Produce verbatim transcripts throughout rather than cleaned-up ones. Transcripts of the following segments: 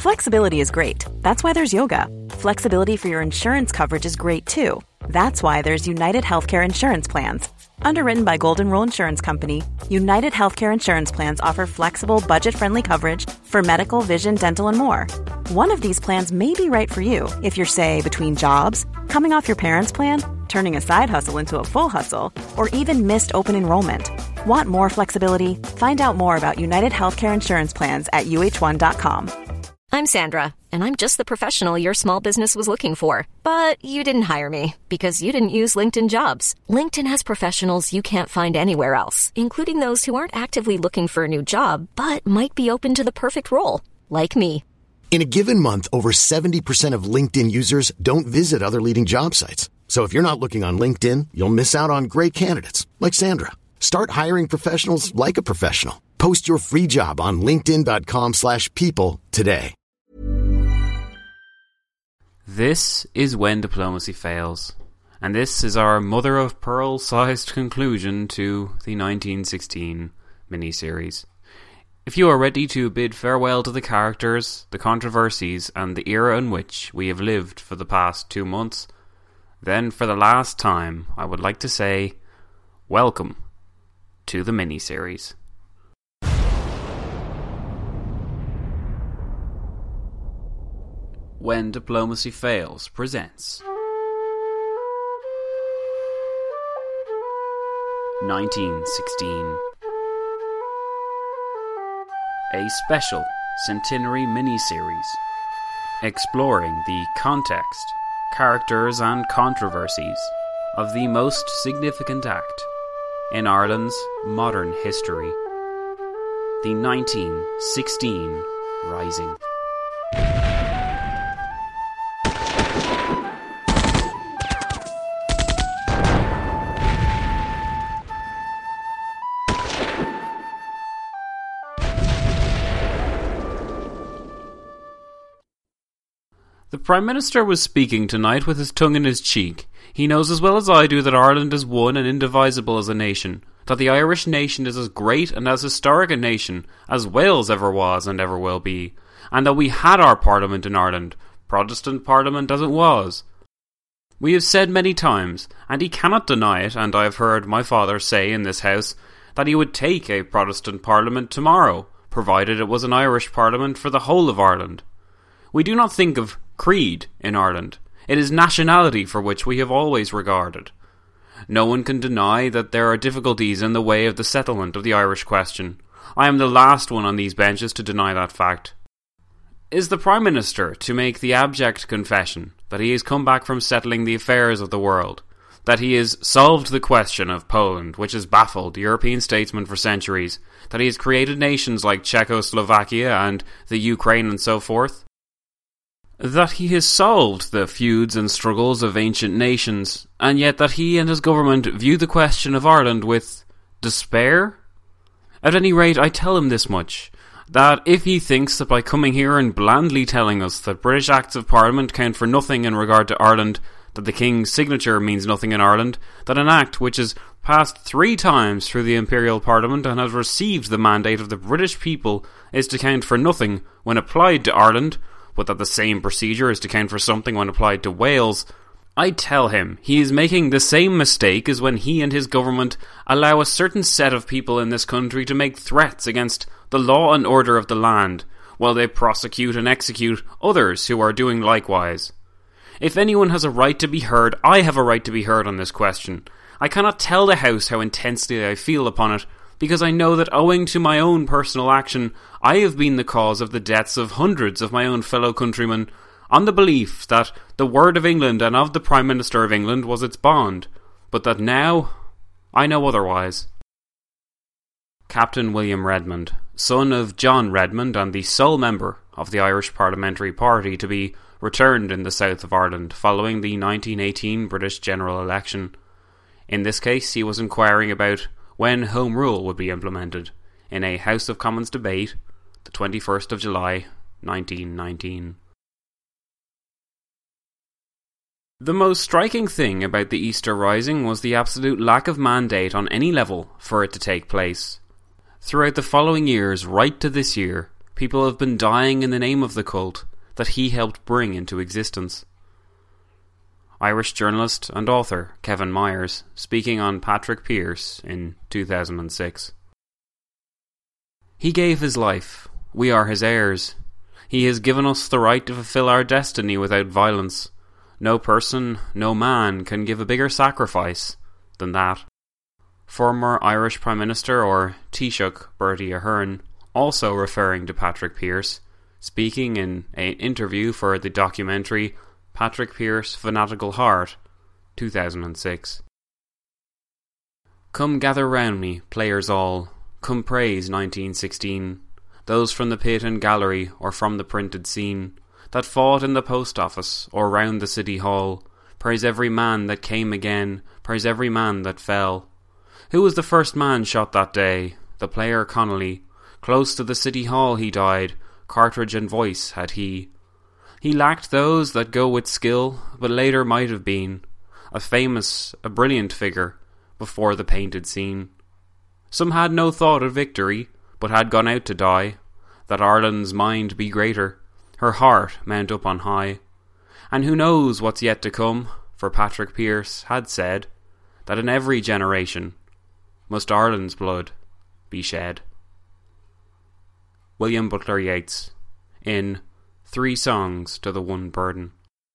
Flexibility is great. That's why there's yoga. Flexibility for your insurance coverage is great too. That's why there's United Healthcare Insurance Plans. Underwritten by Golden Rule Insurance Company, United Healthcare Insurance Plans offer flexible, budget-friendly coverage for medical, vision, dental, and more. One of these plans may be right for you if you're, say, between jobs, coming off your parents' plan, turning a side hustle into a full hustle, or even missed open enrollment. Want more flexibility? Find out more about United Healthcare Insurance Plans at U H one dot com. I'm Sandra, and I'm just the professional your small business was looking for. But you didn't hire me because you didn't use LinkedIn Jobs. LinkedIn has professionals you can't find anywhere else, including those who aren't actively looking for a new job, but might be open to the perfect role, like me. In a given month, over seventy percent of LinkedIn users don't visit other leading job sites. So if you're not looking on LinkedIn, you'll miss out on great candidates like Sandra. Start hiring professionals like a professional. Post your free job on linkedin dot com slash people today. This is When Diplomacy Fails, and this is our mother-of-pearl-sized conclusion to the nineteen sixteen miniseries. If you are ready to bid farewell to the characters, the controversies, and the era in which we have lived for the past two months, then for the last time I would like to say, welcome to the miniseries. When Diplomacy Fails presents nineteen sixteen, a special centenary miniseries exploring the context, characters and controversies of the most significant act in Ireland's modern history, the nineteen sixteen Rising. The Prime Minister was speaking tonight with his tongue in his cheek. He knows as well as I do that Ireland is one and indivisible as a nation, that the Irish nation is as great and as historic a nation as Wales ever was and ever will be, and that we had our Parliament in Ireland, Protestant Parliament as it was. We have said many times, and he cannot deny it, and I have heard my father say in this house, that he would take a Protestant Parliament tomorrow, provided it was an Irish Parliament for the whole of Ireland. We do not think of creed in Ireland. It is nationality for which we have always regarded. No one can deny that there are difficulties in the way of the settlement of the Irish question. I am the last one on these benches to deny that fact. Is the Prime Minister to make the abject confession that he has come back from settling the affairs of the world, that he has solved the question of Poland, which has baffled European statesmen for centuries, that he has created nations like Czechoslovakia and the Ukraine and so forth? That he has solved the feuds and struggles of ancient nations, and yet that he and his government view the question of Ireland with despair? At any rate, I tell him this much, that if he thinks that by coming here and blandly telling us that British Acts of Parliament count for nothing in regard to Ireland, that the King's signature means nothing in Ireland, that an act which has passed three times through the Imperial Parliament and has received the mandate of the British people is to count for nothing when applied to Ireland, but that the same procedure is to count for something when applied to Wales, I tell him he is making the same mistake as when he and his government allow a certain set of people in this country to make threats against the law and order of the land, while they prosecute and execute others who are doing likewise. If anyone has a right to be heard, I have a right to be heard on this question. I cannot tell the House how intensely I feel upon it, because I know that owing to my own personal action, I have been the cause of the deaths of hundreds of my own fellow countrymen, on the belief that the word of England and of the Prime Minister of England was its bond, but that now I know otherwise. Captain William Redmond, son of John Redmond and the sole member of the Irish Parliamentary Party to be returned in the south of Ireland following the nineteen eighteen British general election. In this case, he was inquiring about when Home Rule would be implemented, in a House of Commons debate, the twenty-first of July, nineteen nineteen. The most striking thing about the Easter Rising was the absolute lack of mandate on any level for it to take place. Throughout the following years, right to this year, People have been dying in the name of the cult that he helped bring into existence. Irish journalist and author Kevin Myers, speaking on Patrick Pearse in two thousand six. He gave his life. We are his heirs. He has given us the right to fulfill our destiny without violence. No person, no man can give a bigger sacrifice than that. Former Irish Prime Minister, or Taoiseach Bertie Ahern, also referring to Patrick Pearse, speaking in an interview for the documentary Patrick Pearse Fanatical Heart, two thousand six. Come gather round me, players all, come praise nineteen sixteen, those from the pit and gallery or from the printed scene, that fought in the post office or round the city hall, praise every man that came again, praise every man that fell. Who was the first man shot that day? The player Connolly. Close to the city hall he died, cartridge and voice had he. He lacked those that go with skill, but later might have been a famous, a brilliant figure before the painted scene. Some had no thought of victory, but had gone out to die, that Ireland's mind be greater, her heart mount up on high. And who knows what's yet to come, for Patrick Pearse had said that in every generation must Ireland's blood be shed. William Butler Yeats, in Three Songs to the One Burden.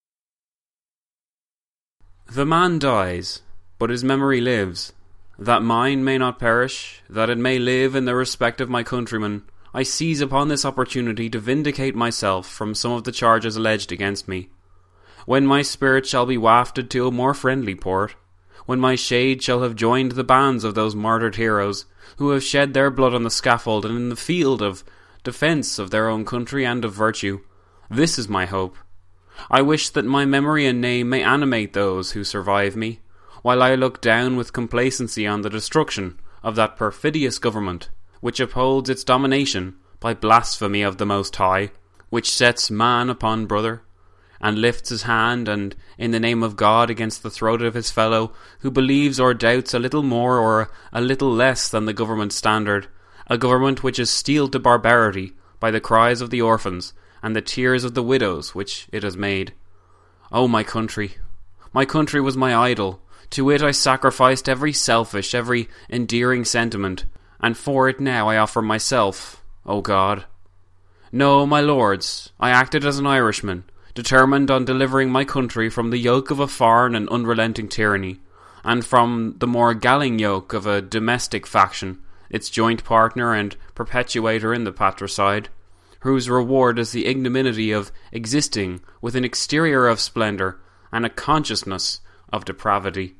The man dies, but his memory lives. That mine may not perish, that it may live in the respect of my countrymen, I seize upon this opportunity to vindicate myself from some of the charges alleged against me. When my spirit shall be wafted to a more friendly port, when my shade shall have joined the bands of those martyred heroes who have shed their blood on the scaffold and in the field of defence of their own country and of virtue, this is my hope. I wish that my memory and name may animate those who survive me, while I look down with complacency on the destruction of that perfidious government, which upholds its domination by blasphemy of the Most High, which sets man upon brother, and lifts his hand and in the name of God against the throat of his fellow, who believes or doubts a little more or a little less than the government standard, a government which is steeled to barbarity by the cries of the orphans and the tears of the widows which it has made. O my country! My country was my idol. To it I sacrificed every selfish, every endearing sentiment, and for it now I offer myself, O God. No, my lords, I acted as an Irishman, determined on delivering my country from the yoke of a foreign and unrelenting tyranny, and from the more galling yoke of a domestic faction, its joint partner and perpetuator in the patricide, whose reward is the ignominy of existing with an exterior of splendour and a consciousness of depravity.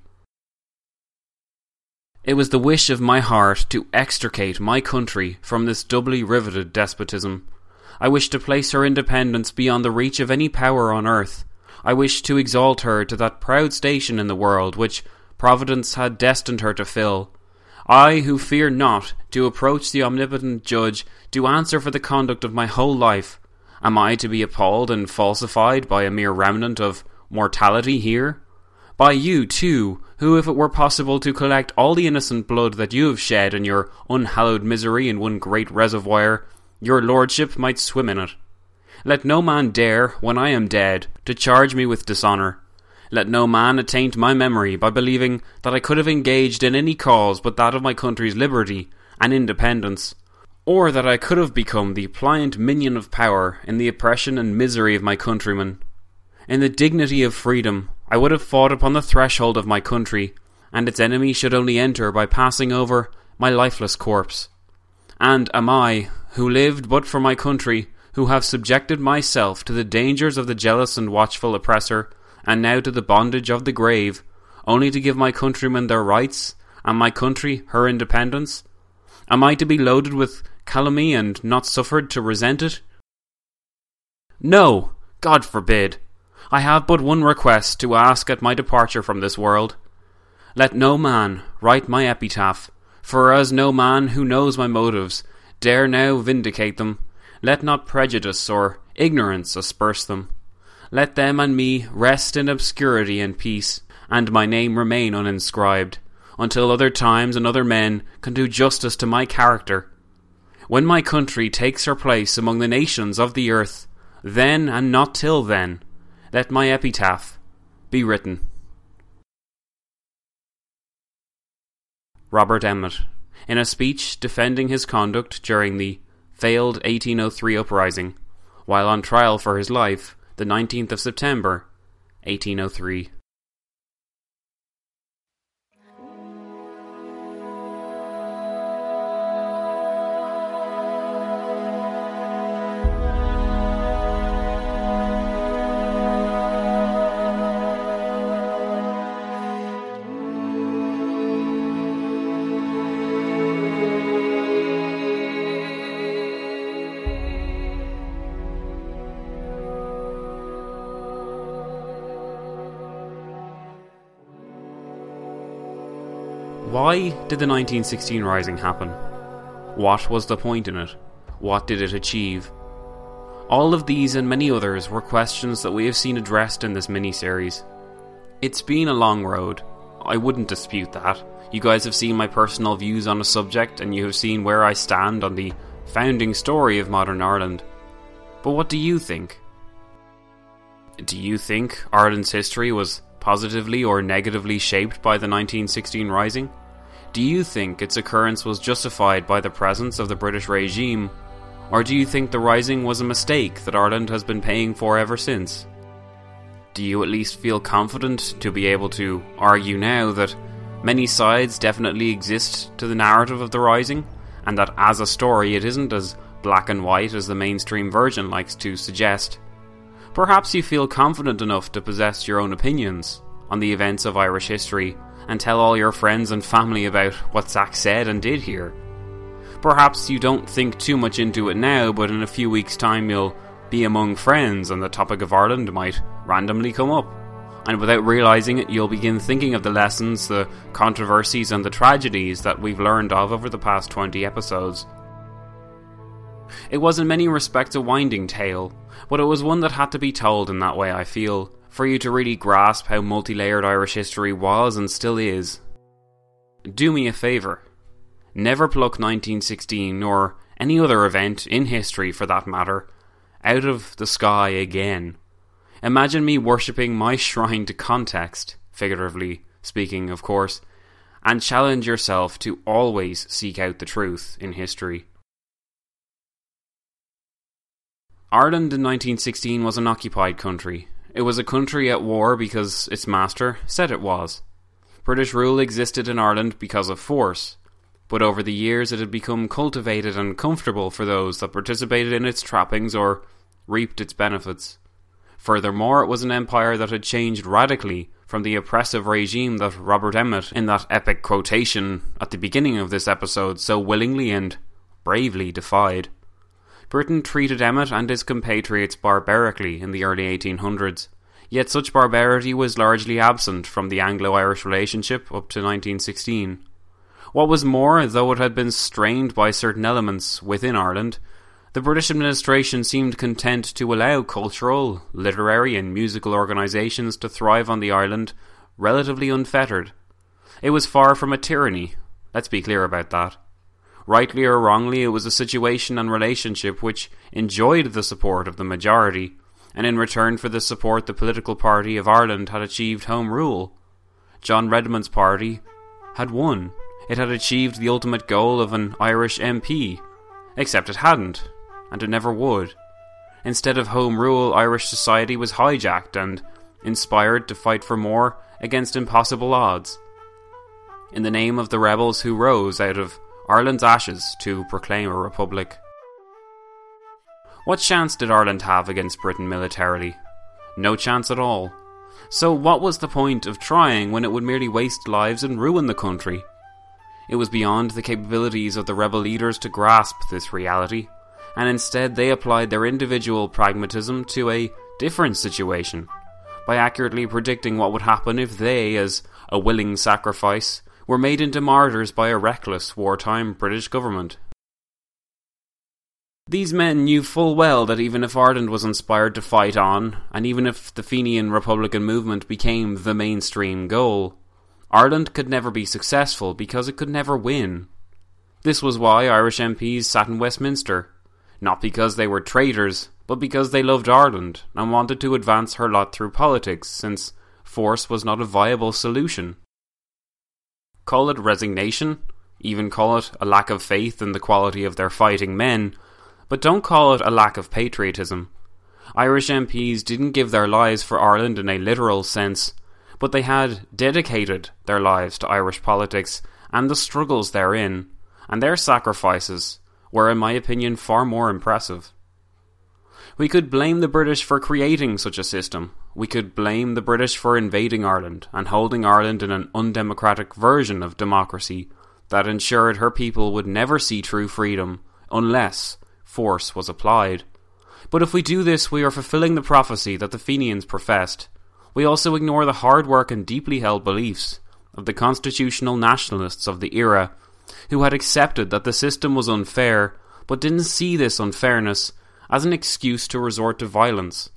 It was the wish of my heart to extricate my country from this doubly riveted despotism. I wish to place her independence beyond the reach of any power on earth. I wish to exalt her to that proud station in the world which Providence had destined her to fill. I, who fear not to approach the omnipotent judge to answer for the conduct of my whole life, am I to be appalled and falsified by a mere remnant of mortality here? By you, too, who, if it were possible to collect all the innocent blood that you have shed in your unhallowed misery in one great reservoir, your lordship might swim in it. Let no man dare, when I am dead, to charge me with dishonour. Let no man attaint my memory by believing that I could have engaged in any cause but that of my country's liberty and independence, or that I could have become the pliant minion of power in the oppression and misery of my countrymen. In the dignity of freedom, I would have fought upon the threshold of my country, and its enemy should only enter by passing over my lifeless corpse. And am I, who lived but for my country, who have subjected myself to the dangers of the jealous and watchful oppressor, and now to the bondage of the grave, only to give my countrymen their rights, and my country her independence? Am I to be loaded with calumny and not suffered to resent it? No, God forbid. I have but one request to ask at my departure from this world. Let no man write my epitaph, for as no man who knows my motives dare now vindicate them, let not prejudice or ignorance asperse them. Let them and me rest in obscurity and peace, and my name remain uninscribed, until other times and other men can do justice to my character. When my country takes her place among the nations of the earth, then and not till then, let my epitaph be written. Robert Emmet, in a speech defending his conduct during the failed eighteen oh three uprising, while on trial for his life, the nineteenth of September, eighteen oh three. Why did the nineteen sixteen Rising happen? What was the point in it? What did it achieve? All of these and many others were questions that we have seen addressed in this mini-series. It's been a long road. I wouldn't dispute that. You guys have seen my personal views on the subject, and you have seen where I stand on the founding story of modern Ireland. But what do you think? Do you think Ireland's history was positively or negatively shaped by the nineteen sixteen Rising? Do you think its occurrence was justified by the presence of the British regime? Or do you think the Rising was a mistake that Ireland has been paying for ever since? Do you at least feel confident to be able to argue now that many sides definitely exist to the narrative of the Rising, and that as a story it isn't as black and white as the mainstream version likes to suggest? Perhaps you feel confident enough to possess your own opinions on the events of Irish history and tell all your friends and family about what Zach said and did here. Perhaps you don't think too much into it now, but in a few weeks' time you'll be among friends and the topic of Ireland might randomly come up. And without realising it, you'll begin thinking of the lessons, the controversies and the tragedies that we've learned of over the past twenty episodes. It was in many respects a winding tale, but it was one that had to be told in that way, I feel, for you to really grasp how multi-layered Irish history was and still is. Do me a favour. Never pluck nineteen sixteen, or any other event in history for that matter, out of the sky again. Imagine me worshipping my shrine to context, figuratively speaking of course, and challenge yourself to always seek out the truth in history. Ireland in nineteen sixteen was an occupied country. It was a country at war because its master said it was. British rule existed in Ireland because of force, but over the years it had become cultivated and comfortable for those that participated in its trappings or reaped its benefits. Furthermore, it was an empire that had changed radically from the oppressive regime that Robert Emmet, in that epic quotation at the beginning of this episode, so willingly and bravely defied. Britain treated Emmet and his compatriots barbarically in the early eighteen hundreds, yet such barbarity was largely absent from the Anglo-Irish relationship up to nineteen sixteen. What was more, though it had been strained by certain elements within Ireland, the British administration seemed content to allow cultural, literary and musical organisations to thrive on the island relatively unfettered. It was far from a tyranny, let's be clear about that. Rightly or wrongly, it was a situation and relationship which enjoyed the support of the majority, and in return for this support the political party of Ireland had achieved home rule. John Redmond's party had won. It had achieved the ultimate goal of an Irish M P, except it hadn't, and it never would. Instead of home rule, Irish society was hijacked and inspired to fight for more against impossible odds. In the name of the rebels who rose out of Ireland's ashes to proclaim a republic. What chance did Ireland have against Britain militarily? No chance at all. So what was the point of trying when it would merely waste lives and ruin the country? It was beyond the capabilities of the rebel leaders to grasp this reality, and instead they applied their individual pragmatism to a different situation, by accurately predicting what would happen if they, as a willing sacrifice, were made into martyrs by a reckless wartime British government. These men knew full well that even if Ireland was inspired to fight on, and even if the Fenian Republican movement became the mainstream goal, Ireland could never be successful because it could never win. This was why Irish M Ps sat in Westminster, not because they were traitors, but because they loved Ireland and wanted to advance her lot through politics, since force was not a viable solution. Call it resignation, even call it a lack of faith in the quality of their fighting men, but don't call it a lack of patriotism. Irish M Ps didn't give their lives for Ireland in a literal sense, but they had dedicated their lives to Irish politics and the struggles therein, and their sacrifices were, in my opinion, far more impressive. We could blame the British for creating such a system. We could blame the British for invading Ireland and holding Ireland in an undemocratic version of democracy that ensured her people would never see true freedom unless force was applied. But if we do this, we are fulfilling the prophecy that the Fenians professed. We also ignore the hard work and deeply held beliefs of the constitutional nationalists of the era, who had accepted that the system was unfair, but didn't see this unfairness as an excuse to resort to violence.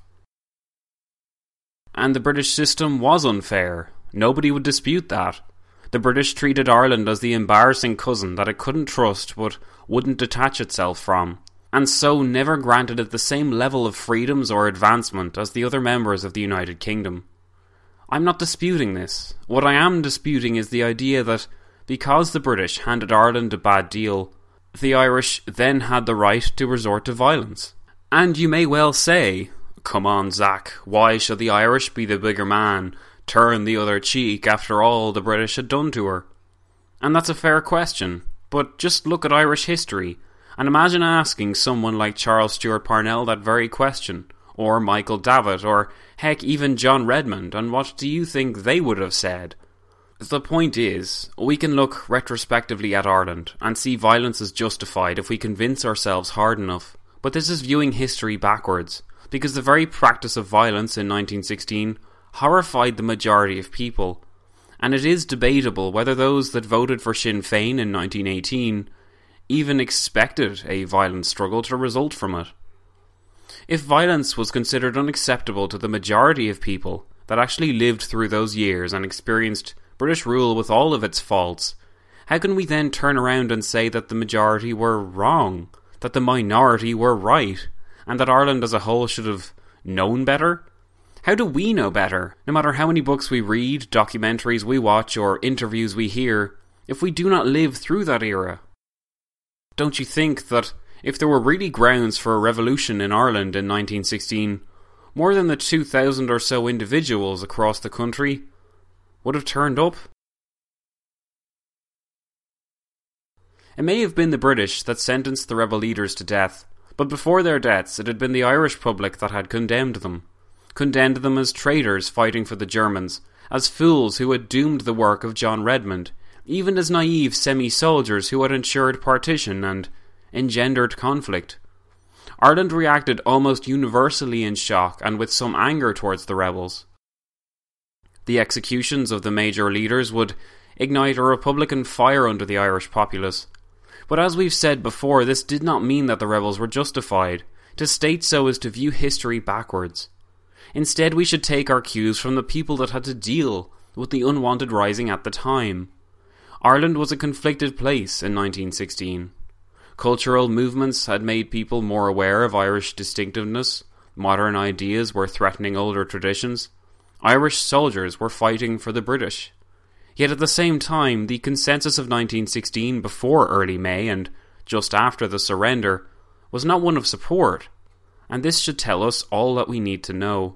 And the British system was unfair. Nobody would dispute that. The British treated Ireland as the embarrassing cousin that it couldn't trust but wouldn't detach itself from, and so never granted it the same level of freedoms or advancement as the other members of the United Kingdom. I'm not disputing this. What I am disputing is the idea that because the British handed Ireland a bad deal, the Irish then had the right to resort to violence. And you may well say, come on, Zach, why should the Irish be the bigger man, turn the other cheek after all the British had done to her? And that's a fair question, but just look at Irish history, and imagine asking someone like Charles Stewart Parnell that very question, or Michael Davitt, or heck, even John Redmond, and what do you think they would have said? The point is, we can look retrospectively at Ireland and see violence as justified if we convince ourselves hard enough. But this is viewing history backwards, because the very practice of violence in nineteen sixteen horrified the majority of people, and it is debatable whether those that voted for Sinn Féin in nineteen eighteen even expected a violent struggle to result from it. If violence was considered unacceptable to the majority of people that actually lived through those years and experienced British rule with all of its faults, how can we then turn around and say that the majority were wrong, that the minority were right, and that Ireland as a whole should have known better? How do we know better, no matter how many books we read, documentaries we watch, or interviews we hear, if we do not live through that era? Don't you think that if there were really grounds for a revolution in Ireland in nineteen sixteen, more than the two thousand or so individuals across the country would have turned up? It may have been the British that sentenced the rebel leaders to death, but before their deaths it had been the Irish public that had condemned them. Condemned them as traitors fighting for the Germans, as fools who had doomed the work of John Redmond, even as naive semi-soldiers who had ensured partition and engendered conflict. Ireland reacted almost universally in shock and with some anger towards the rebels. The executions of the major leaders would ignite a republican fire under the Irish populace. But as we've said before, this did not mean that the rebels were justified. To state so is to view history backwards. Instead, we should take our cues from the people that had to deal with the unwanted rising at the time. Ireland was a conflicted place in nineteen sixteen. Cultural movements had made people more aware of Irish distinctiveness. Modern ideas were threatening older traditions. Irish soldiers were fighting for the British. Yet at the same time, the consensus of nineteen sixteen before early May and just after the surrender was not one of support, and this should tell us all that we need to know.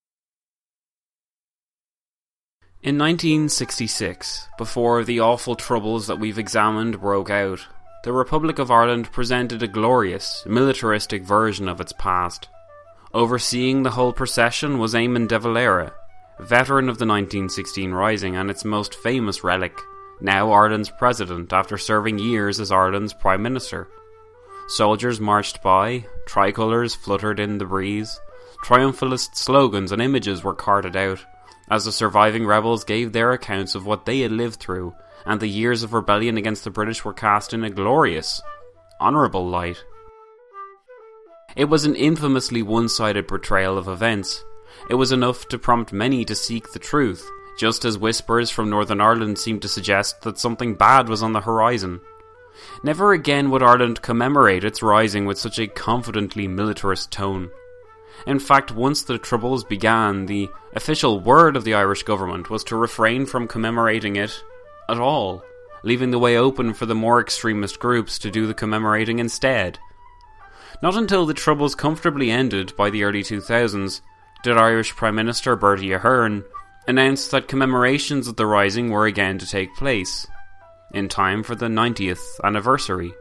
In nineteen sixty-six, before the awful troubles that we've examined broke out, the Republic of Ireland presented a glorious, militaristic version of its past. Overseeing the whole procession was Eamon de Valera, veteran of the nineteen sixteen Rising and its most famous relic, now Ireland's president after serving years as Ireland's Prime Minister. Soldiers marched by, tricolours fluttered in the breeze, triumphalist slogans and images were carted out, as the surviving rebels gave their accounts of what they had lived through, and the years of rebellion against the British were cast in a glorious, honourable light. It was an infamously one-sided portrayal of events. It was enough to prompt many to seek the truth, just as whispers from Northern Ireland seemed to suggest that something bad was on the horizon. Never again would Ireland commemorate its rising with such a confidently militarist tone. In fact, once the Troubles began, the official word of the Irish government was to refrain from commemorating it at all, leaving the way open for the more extremist groups to do the commemorating instead. Not until the Troubles comfortably ended by the early two thousands did Irish Prime Minister Bertie Ahern announce that commemorations of the Rising were again to take place, in time for the ninetieth anniversary.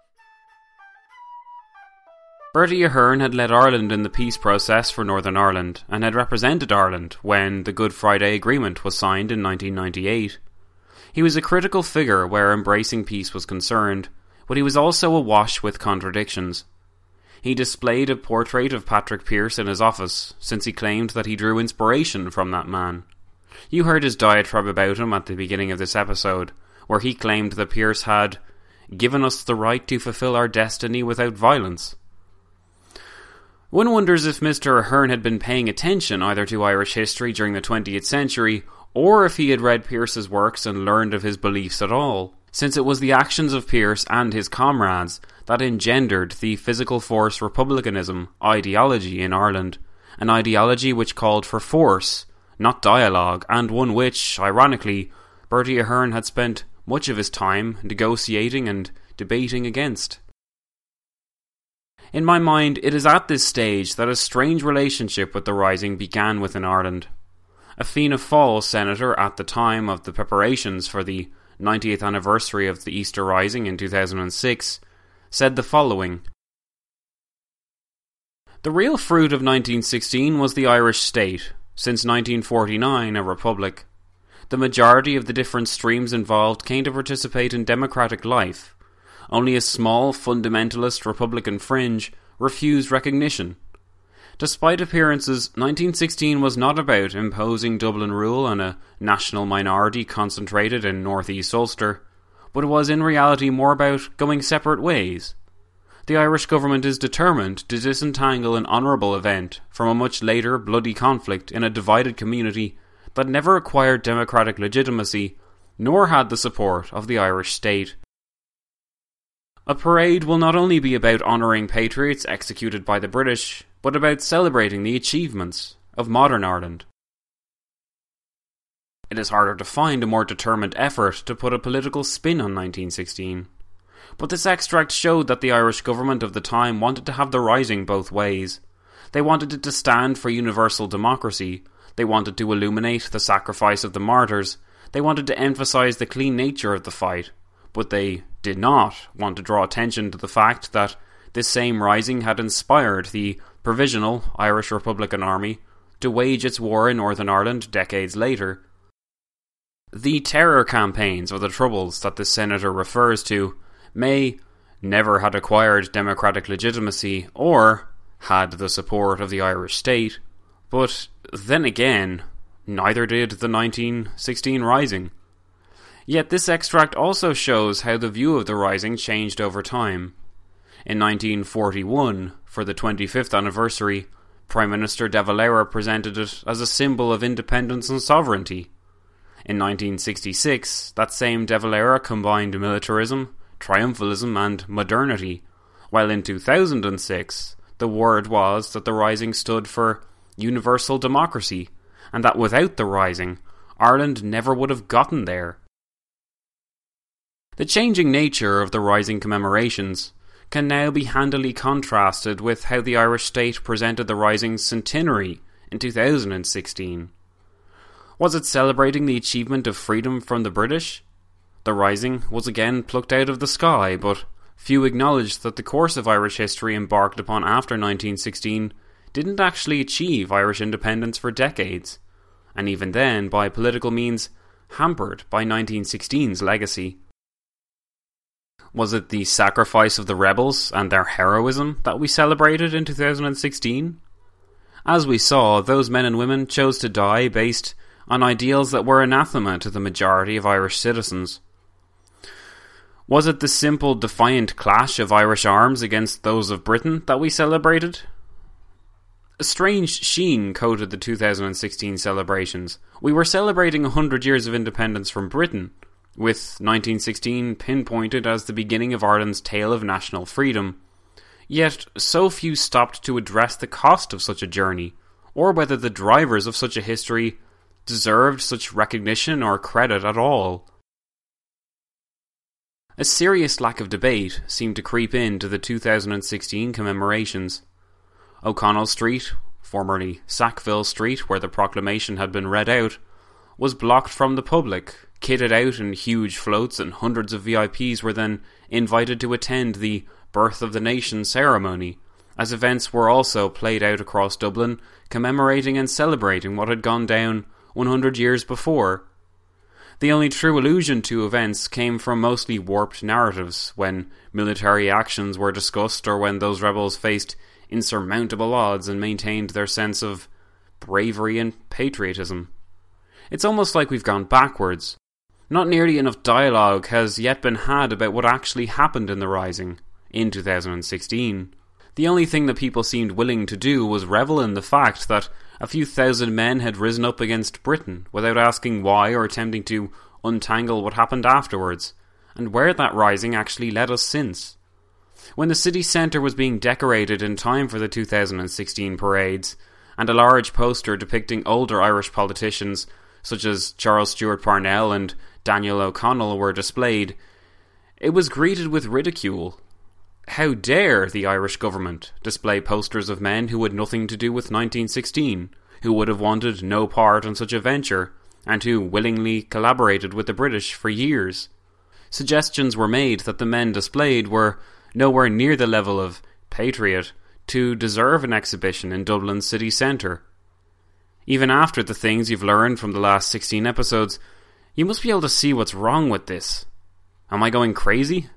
Bertie Ahern had led Ireland in the peace process for Northern Ireland, and had represented Ireland when the Good Friday Agreement was signed in nineteen ninety-eight. He was a critical figure where embracing peace was concerned, but he was also awash with contradictions. He displayed a portrait of Patrick Pearse in his office, since he claimed that he drew inspiration from that man. You heard his diatribe about him at the beginning of this episode, where he claimed that Pearse had given us the right to fulfill our destiny without violence. One wonders if Mister Ahern had been paying attention either to Irish history during the twentieth century, or if he had read Pearse's works and learned of his beliefs at all, since it was the actions of Pearse and his comrades that engendered the physical force republicanism ideology in Ireland, an ideology which called for force, not dialogue, and one which, ironically, Bertie Ahern had spent much of his time negotiating and debating against. In my mind, it is at this stage that a strange relationship with the Rising began within Ireland. A Fianna Fáil senator at the time of the preparations for the ninetieth anniversary of the Easter Rising in two thousand six said the following: "The real fruit of nineteen sixteen was the Irish state, since nineteen forty-nine a republic. The majority of the different streams involved came to participate in democratic life. Only a small fundamentalist Republican fringe refused recognition. Despite appearances, nineteen sixteen was not about imposing Dublin rule on a national minority concentrated in North East Ulster, but it was in reality more about going separate ways. The Irish government is determined to disentangle an honourable event from a much later bloody conflict in a divided community that never acquired democratic legitimacy, nor had the support of the Irish state. A parade will not only be about honouring patriots executed by the British, but about celebrating the achievements of modern Ireland." It is harder to find a more determined effort to put a political spin on nineteen sixteen. But this extract showed that the Irish government of the time wanted to have the Rising both ways. They wanted it to stand for universal democracy, they wanted to illuminate the sacrifice of the martyrs, they wanted to emphasise the clean nature of the fight, but they did not want to draw attention to the fact that this same Rising had inspired the Provisional Irish Republican Army to wage its war in Northern Ireland decades later. The terror campaigns of the Troubles that the senator refers to may never had acquired democratic legitimacy or had the support of the Irish state, but then again, neither did the nineteen sixteen Rising. Yet this extract also shows how the view of the Rising changed over time. In nineteen forty-one, for the twenty-fifth anniversary, Prime Minister De Valera presented it as a symbol of independence and sovereignty. In nineteen sixty-six, that same De Valera combined militarism, triumphalism and modernity, while in two thousand six, the word was that the Rising stood for universal democracy, and that without the Rising, Ireland never would have gotten there. The changing nature of the Rising commemorations can now be handily contrasted with how the Irish state presented the Rising's centenary in two thousand sixteen. Was it celebrating the achievement of freedom from the British? The Rising was again plucked out of the sky, but few acknowledged that the course of Irish history embarked upon after nineteen sixteen didn't actually achieve Irish independence for decades, and even then, by political means, hampered by nineteen sixteen's legacy. Was it the sacrifice of the rebels and their heroism that we celebrated in two thousand sixteen? As we saw, those men and women chose to die based on ideals that were anathema to the majority of Irish citizens. Was it the simple defiant clash of Irish arms against those of Britain that we celebrated? A strange sheen coated the two thousand sixteen celebrations. We were celebrating a hundred years of independence from Britain, with nineteen sixteen pinpointed as the beginning of Ireland's tale of national freedom. Yet so few stopped to address the cost of such a journey, or whether the drivers of such a history deserved such recognition or credit at all. A serious lack of debate seemed to creep into the two thousand sixteen commemorations. O'Connell Street, formerly Sackville Street, where the proclamation had been read out, was blocked from the public, kitted out in huge floats, and hundreds of V I Ps were then invited to attend the Birth of the Nation ceremony, as events were also played out across Dublin, commemorating and celebrating what had gone down one hundred years before. The only true allusion to events came from mostly warped narratives, when military actions were discussed or when those rebels faced insurmountable odds and maintained their sense of bravery and patriotism. It's almost like we've gone backwards. Not nearly enough dialogue has yet been had about what actually happened in the Rising in two thousand sixteen. The only thing that people seemed willing to do was revel in the fact that a few thousand men had risen up against Britain without asking why or attempting to untangle what happened afterwards, and where that rising actually led us since. When the city centre was being decorated in time for the two thousand sixteen parades, and a large poster depicting older Irish politicians such as Charles Stewart Parnell and Daniel O'Connell were displayed, it was greeted with ridicule. How dare the Irish government display posters of men who had nothing to do with nineteen sixteen, who would have wanted no part in such a venture, and who willingly collaborated with the British for years? Suggestions were made that the men displayed were nowhere near the level of patriot to deserve an exhibition in Dublin's city centre. Even after the things you've learned from the last sixteen episodes, you must be able to see what's wrong with this. Am I going crazy?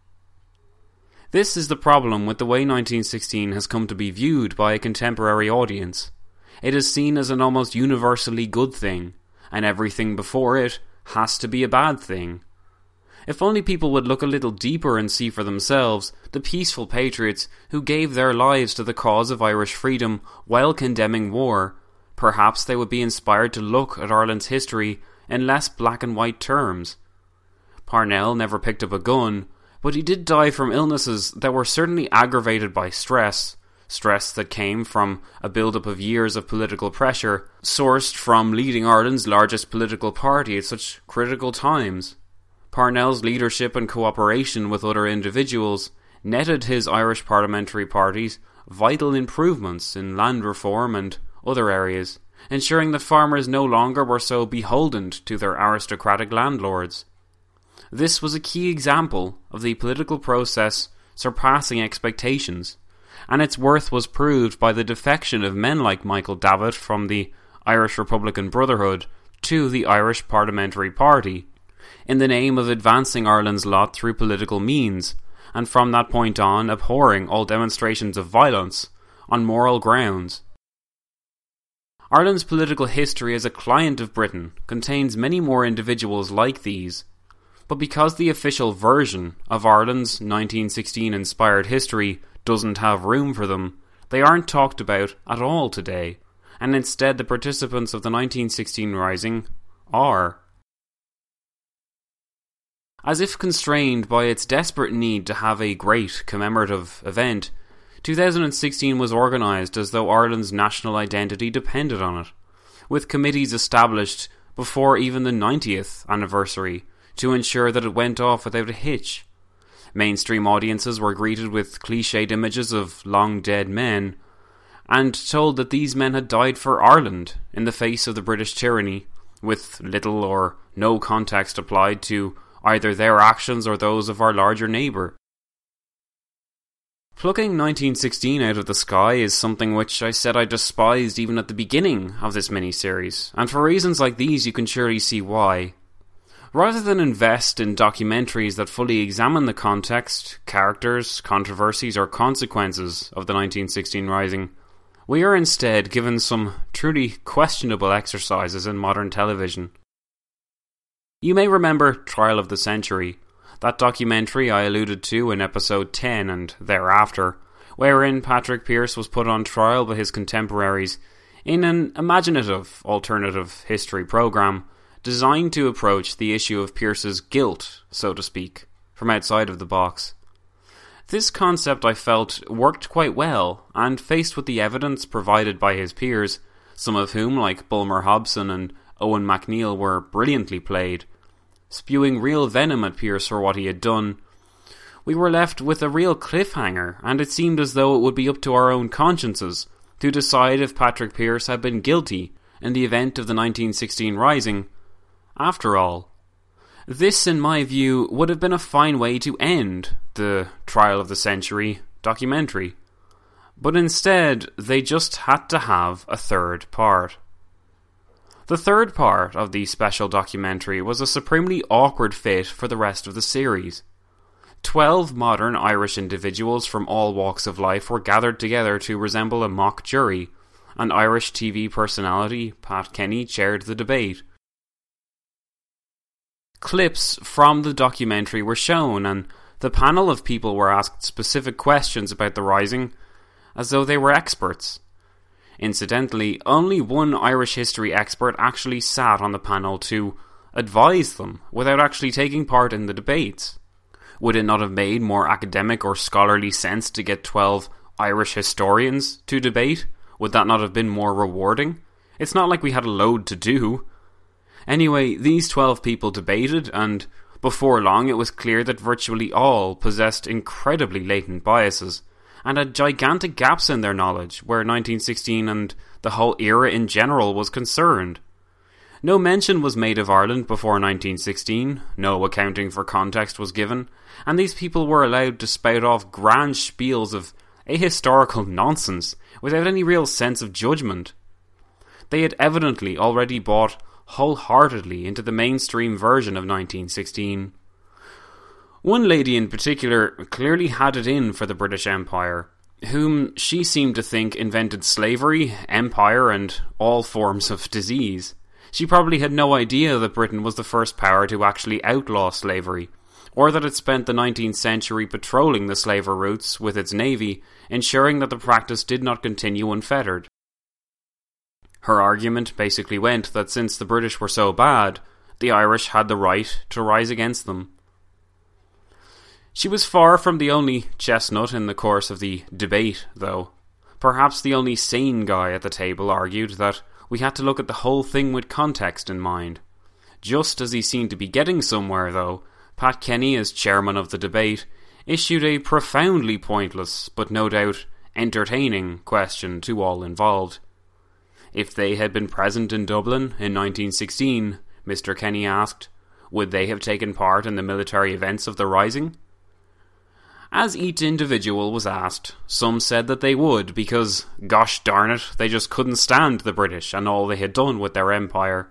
This is the problem with the way nineteen sixteen has come to be viewed by a contemporary audience. It is seen as an almost universally good thing, and everything before it has to be a bad thing. If only people would look a little deeper and see for themselves the peaceful patriots who gave their lives to the cause of Irish freedom while condemning war, perhaps they would be inspired to look at Ireland's history in less black and white terms. Parnell never picked up a gun, but he did die from illnesses that were certainly aggravated by stress, stress that came from a build-up of years of political pressure, sourced from leading Ireland's largest political party at such critical times. Parnell's leadership and cooperation with other individuals netted his Irish parliamentary parties vital improvements in land reform and other areas, ensuring that farmers no longer were so beholden to their aristocratic landlords. This was a key example of the political process surpassing expectations, and its worth was proved by the defection of men like Michael Davitt from the Irish Republican Brotherhood to the Irish Parliamentary Party, in the name of advancing Ireland's lot through political means, and from that point on abhorring all demonstrations of violence on moral grounds. Ireland's political history as a client of Britain contains many more individuals like these, but because the official version of Ireland's nineteen sixteen inspired history doesn't have room for them, they aren't talked about at all today, and instead the participants of the nineteen sixteen Rising are. As if constrained by its desperate need to have a great commemorative event, two thousand sixteen was organised as though Ireland's national identity depended on it, with committees established before even the ninetieth anniversary to ensure that it went off without a hitch. Mainstream audiences were greeted with cliched images of long-dead men, and told that these men had died for Ireland in the face of the British tyranny, with little or no context applied to either their actions or those of our larger neighbour. Plucking nineteen sixteen out of the sky is something which I said I despised even at the beginning of this mini-series, and for reasons like these you can surely see why. Rather than invest in documentaries that fully examine the context, characters, controversies or consequences of the nineteen sixteen Rising, we are instead given some truly questionable exercises in modern television. You may remember Trial of the Century, that documentary I alluded to in episode ten and thereafter, wherein Patrick Pearse was put on trial by his contemporaries in an imaginative alternative history programme designed to approach the issue of Pearse's guilt, so to speak, from outside of the box. This concept, I felt, worked quite well, and faced with the evidence provided by his peers, some of whom, like Bulmer Hobson and Owen MacNeil, were brilliantly played, spewing real venom at Pearse for what he had done, we were left with a real cliffhanger, and it seemed as though it would be up to our own consciences to decide if Patrick Pearse had been guilty in the event of the nineteen sixteen Rising. After all, this, in my view, would have been a fine way to end the Trial of the Century documentary. But instead, they just had to have a third part. The third part of the special documentary was a supremely awkward fit for the rest of the series. Twelve modern Irish individuals from all walks of life were gathered together to resemble a mock jury, and Irish T V personality Pat Kenny chaired the debate. Clips from the documentary were shown, and the panel of people were asked specific questions about the Rising, as though they were experts. Incidentally, only one Irish history expert actually sat on the panel to advise them, without actually taking part in the debates. Would it not have made more academic or scholarly sense to get twelve Irish historians to debate? Would that not have been more rewarding? It's not like we had a load to do. Anyway, these twelve people debated, and before long it was clear that virtually all possessed incredibly latent biases, and had gigantic gaps in their knowledge where nineteen sixteen and the whole era in general was concerned. No mention was made of Ireland before nineteen sixteen, no accounting for context was given, and these people were allowed to spout off grand spiels of ahistorical nonsense without any real sense of judgment. They had evidently already bought wholeheartedly into the mainstream version of nineteen sixteen. One lady in particular clearly had it in for the British Empire, whom she seemed to think invented slavery, empire, and all forms of disease. She probably had no idea that Britain was the first power to actually outlaw slavery, or that it spent the nineteenth century patrolling the slaver routes with its navy, ensuring that the practice did not continue unfettered. Her argument basically went that since the British were so bad, the Irish had the right to rise against them. She was far from the only chestnut in the course of the debate, though. Perhaps the only sane guy at the table argued that we had to look at the whole thing with context in mind. Just as he seemed to be getting somewhere, though, Pat Kenny, as chairman of the debate, issued a profoundly pointless, but no doubt entertaining, question to all involved. If they had been present in Dublin in nineteen sixteen, Mister Kenny asked, would they have taken part in the military events of the Rising? As each individual was asked, some said that they would because, gosh darn it, they just couldn't stand the British and all they had done with their empire.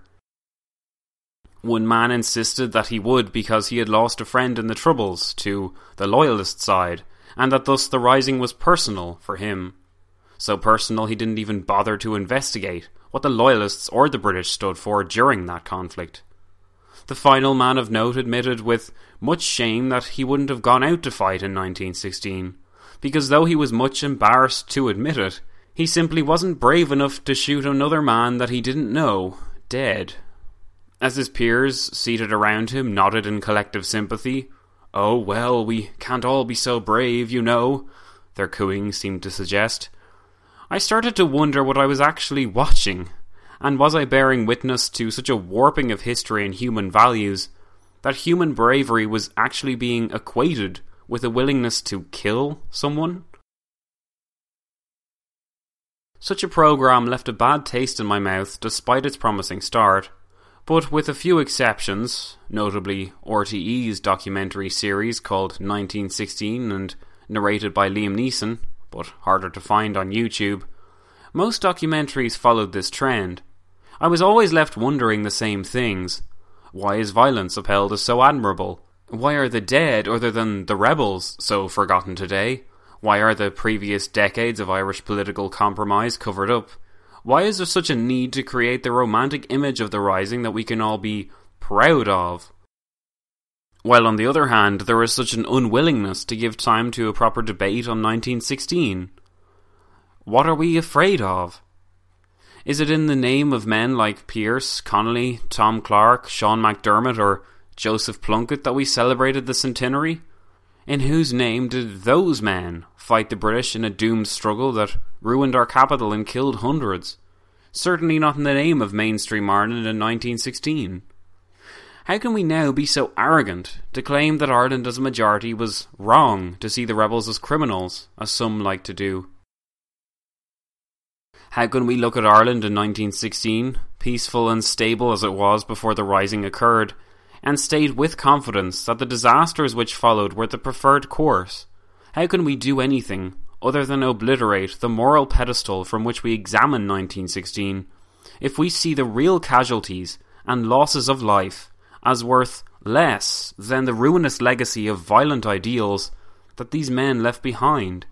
One man insisted that he would because he had lost a friend in the Troubles to the Loyalist side, and that thus the Rising was personal for him. So personal he didn't even bother to investigate what the Loyalists or the British stood for during that conflict. The final man of note admitted with much shame that he wouldn't have gone out to fight in nineteen sixteen, because though he was much embarrassed to admit it, he simply wasn't brave enough to shoot another man that he didn't know dead. As his peers, seated around him, nodded in collective sympathy, "Oh well, we can't all be so brave, you know," their cooing seemed to suggest, I started to wonder what I was actually watching. And was I bearing witness to such a warping of history and human values that human bravery was actually being equated with a willingness to kill someone? Such a programme left a bad taste in my mouth despite its promising start, but with a few exceptions, notably R T E's documentary series called nineteen sixteen and narrated by Liam Neeson, but harder to find on YouTube, most documentaries followed this trend. I was always left wondering the same things. Why is violence upheld as so admirable? Why are the dead, other than the rebels, so forgotten today? Why are the previous decades of Irish political compromise covered up? Why is there such a need to create the romantic image of the Rising that we can all be proud of? While on the other hand, there is such an unwillingness to give time to a proper debate on nineteen sixteen. What are we afraid of? Is it in the name of men like Pearse, Connolly, Tom Clark, Sean McDermott or Joseph Plunkett that we celebrated the centenary? In whose name did those men fight the British in a doomed struggle that ruined our capital and killed hundreds? Certainly not in the name of mainstream Ireland in nineteen sixteen. How can we now be so arrogant to claim that Ireland as a majority was wrong to see the rebels as criminals, as some like to do? How can we look at Ireland in nineteen sixteen, peaceful and stable as it was before the Rising occurred, and state with confidence that the disasters which followed were the preferred course? How can we do anything other than obliterate the moral pedestal from which we examine nineteen sixteen, if we see the real casualties and losses of life as worth less than the ruinous legacy of violent ideals that these men left behind?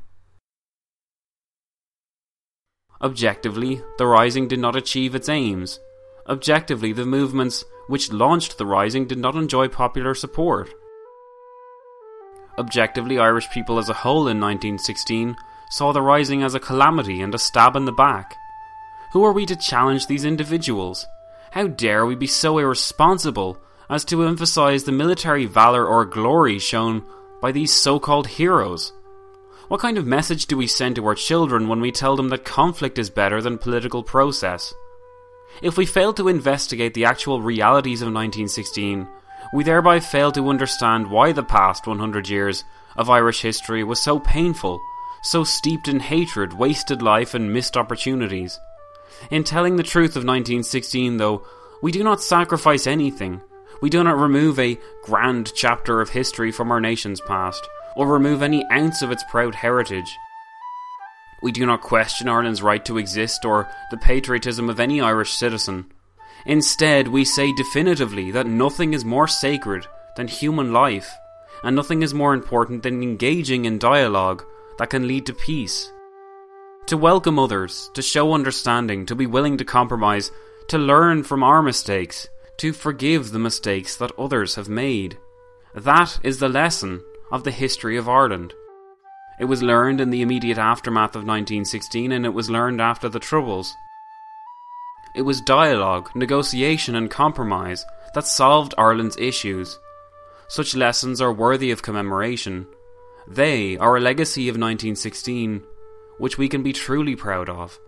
Objectively, the Rising did not achieve its aims. Objectively, the movements which launched the Rising did not enjoy popular support. Objectively, Irish people as a whole in nineteen sixteen saw the Rising as a calamity and a stab in the back. Who are we to challenge these individuals? How dare we be so irresponsible as to emphasise the military valour or glory shown by these so-called heroes? What kind of message do we send to our children when we tell them that conflict is better than political process? If we fail to investigate the actual realities of nineteen sixteen, we thereby fail to understand why the past one hundred years of Irish history was so painful, so steeped in hatred, wasted life and missed opportunities. In telling the truth of nineteen sixteen, though, we do not sacrifice anything. We do not remove a grand chapter of history from our nation's past, or remove any ounce of its proud heritage. We do not question Ireland's right to exist or the patriotism of any Irish citizen. Instead, we say definitively that nothing is more sacred than human life, and nothing is more important than engaging in dialogue that can lead to peace. To welcome others, to show understanding, to be willing to compromise, to learn from our mistakes, to forgive the mistakes that others have made. That is the lesson of the history of Ireland. It was learned in the immediate aftermath of nineteen sixteen, and it was learned after the Troubles. It was dialogue, negotiation and compromise that solved Ireland's issues. Such lessons are worthy of commemoration. They are a legacy of nineteen sixteen, which we can be truly proud of.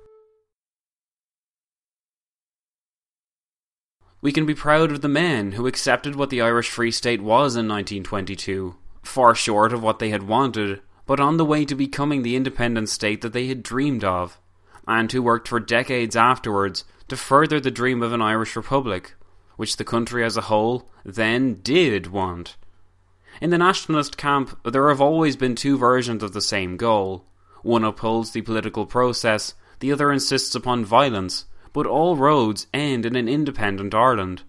We can be proud of the men who accepted what the Irish Free State was in nineteen twenty-two, far short of what they had wanted, but on the way to becoming the independent state that they had dreamed of, and who worked for decades afterwards to further the dream of an Irish Republic, which the country as a whole then did want. In the nationalist camp, there have always been two versions of the same goal. One upholds the political process, the other insists upon violence, but all roads end in an independent Ireland.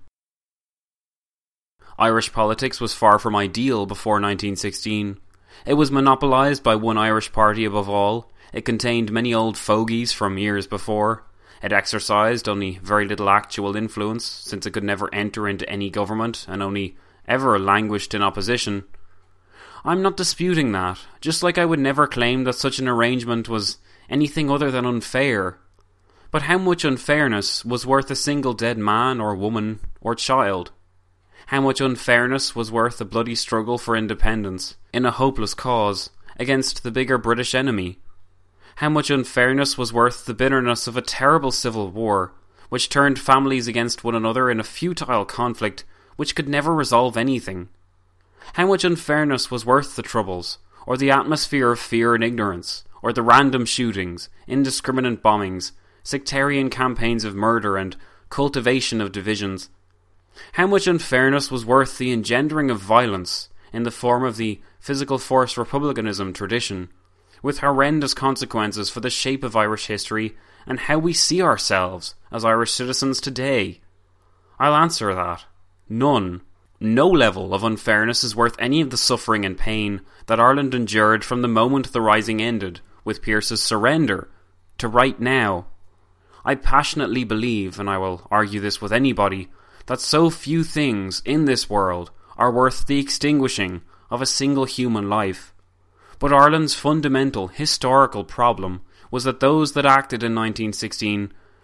Irish politics was far from ideal before nineteen sixteen. It was monopolised by one Irish party above all. It contained many old fogies from years before. It exercised only very little actual influence, since it could never enter into any government and only ever languished in opposition. I'm not disputing that, just like I would never claim that such an arrangement was anything other than unfair. But how much unfairness was worth a single dead man or woman or child? How much unfairness was worth a bloody struggle for independence, in a hopeless cause, against the bigger British enemy? How much unfairness was worth the bitterness of a terrible civil war, which turned families against one another in a futile conflict which could never resolve anything? How much unfairness was worth the Troubles, or the atmosphere of fear and ignorance, or the random shootings, indiscriminate bombings, sectarian campaigns of murder and cultivation of divisions? How much unfairness was worth the engendering of violence in the form of the physical force republicanism tradition, with horrendous consequences for the shape of Irish history and how we see ourselves as Irish citizens today? I'll answer that. None. No level of unfairness is worth any of the suffering and pain that Ireland endured from the moment the Rising ended, with Pearse's surrender, to right now. I passionately believe, and I will argue this with anybody, that so few things in this world are worth the extinguishing of a single human life. But Ireland's fundamental historical problem was that those that acted in nineteen sixteen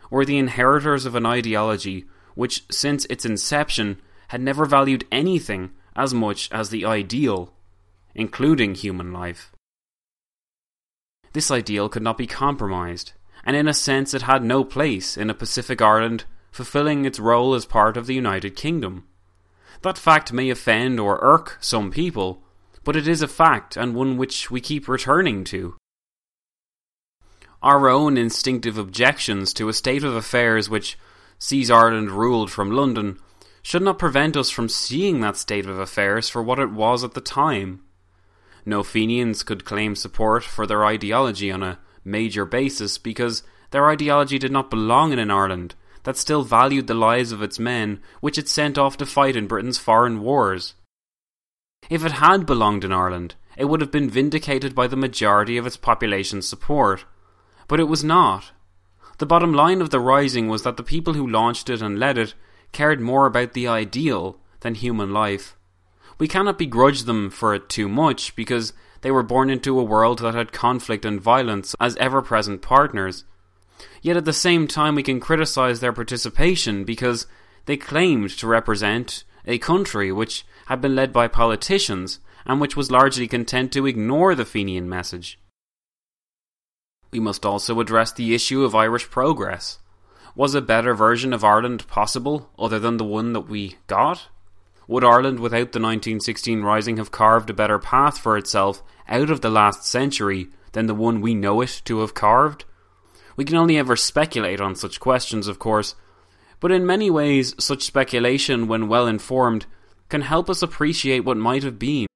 were the inheritors of an ideology which, since its inception, had never valued anything as much as the ideal, including human life. This ideal could not be compromised, and in a sense it had no place in a Pacific Ireland fulfilling its role as part of the United Kingdom. That fact may offend or irk some people, but it is a fact, and one which we keep returning to. Our own instinctive objections to a state of affairs which sees Ireland ruled from London should not prevent us from seeing that state of affairs for what it was at the time. No Fenians could claim support for their ideology on a major basis because their ideology did not belong in an Ireland that still valued the lives of its men, which it sent off to fight in Britain's foreign wars. If it had belonged in Ireland, it would have been vindicated by the majority of its population's support. But it was not. The bottom line of the Rising was that the people who launched it and led it cared more about the ideal than human life. We cannot begrudge them for it too much because they were born into a world that had conflict and violence as ever-present partners. Yet at the same time we can criticise their participation because they claimed to represent a country which had been led by politicians and which was largely content to ignore the Fenian message. We must also address the issue of Irish progress. Was a better version of Ireland possible other than the one that we got? Would Ireland without the nineteen sixteen Rising have carved a better path for itself out of the last century than the one we know it to have carved? We can only ever speculate on such questions, of course, but in many ways such speculation, when well informed, can help us appreciate what might have been.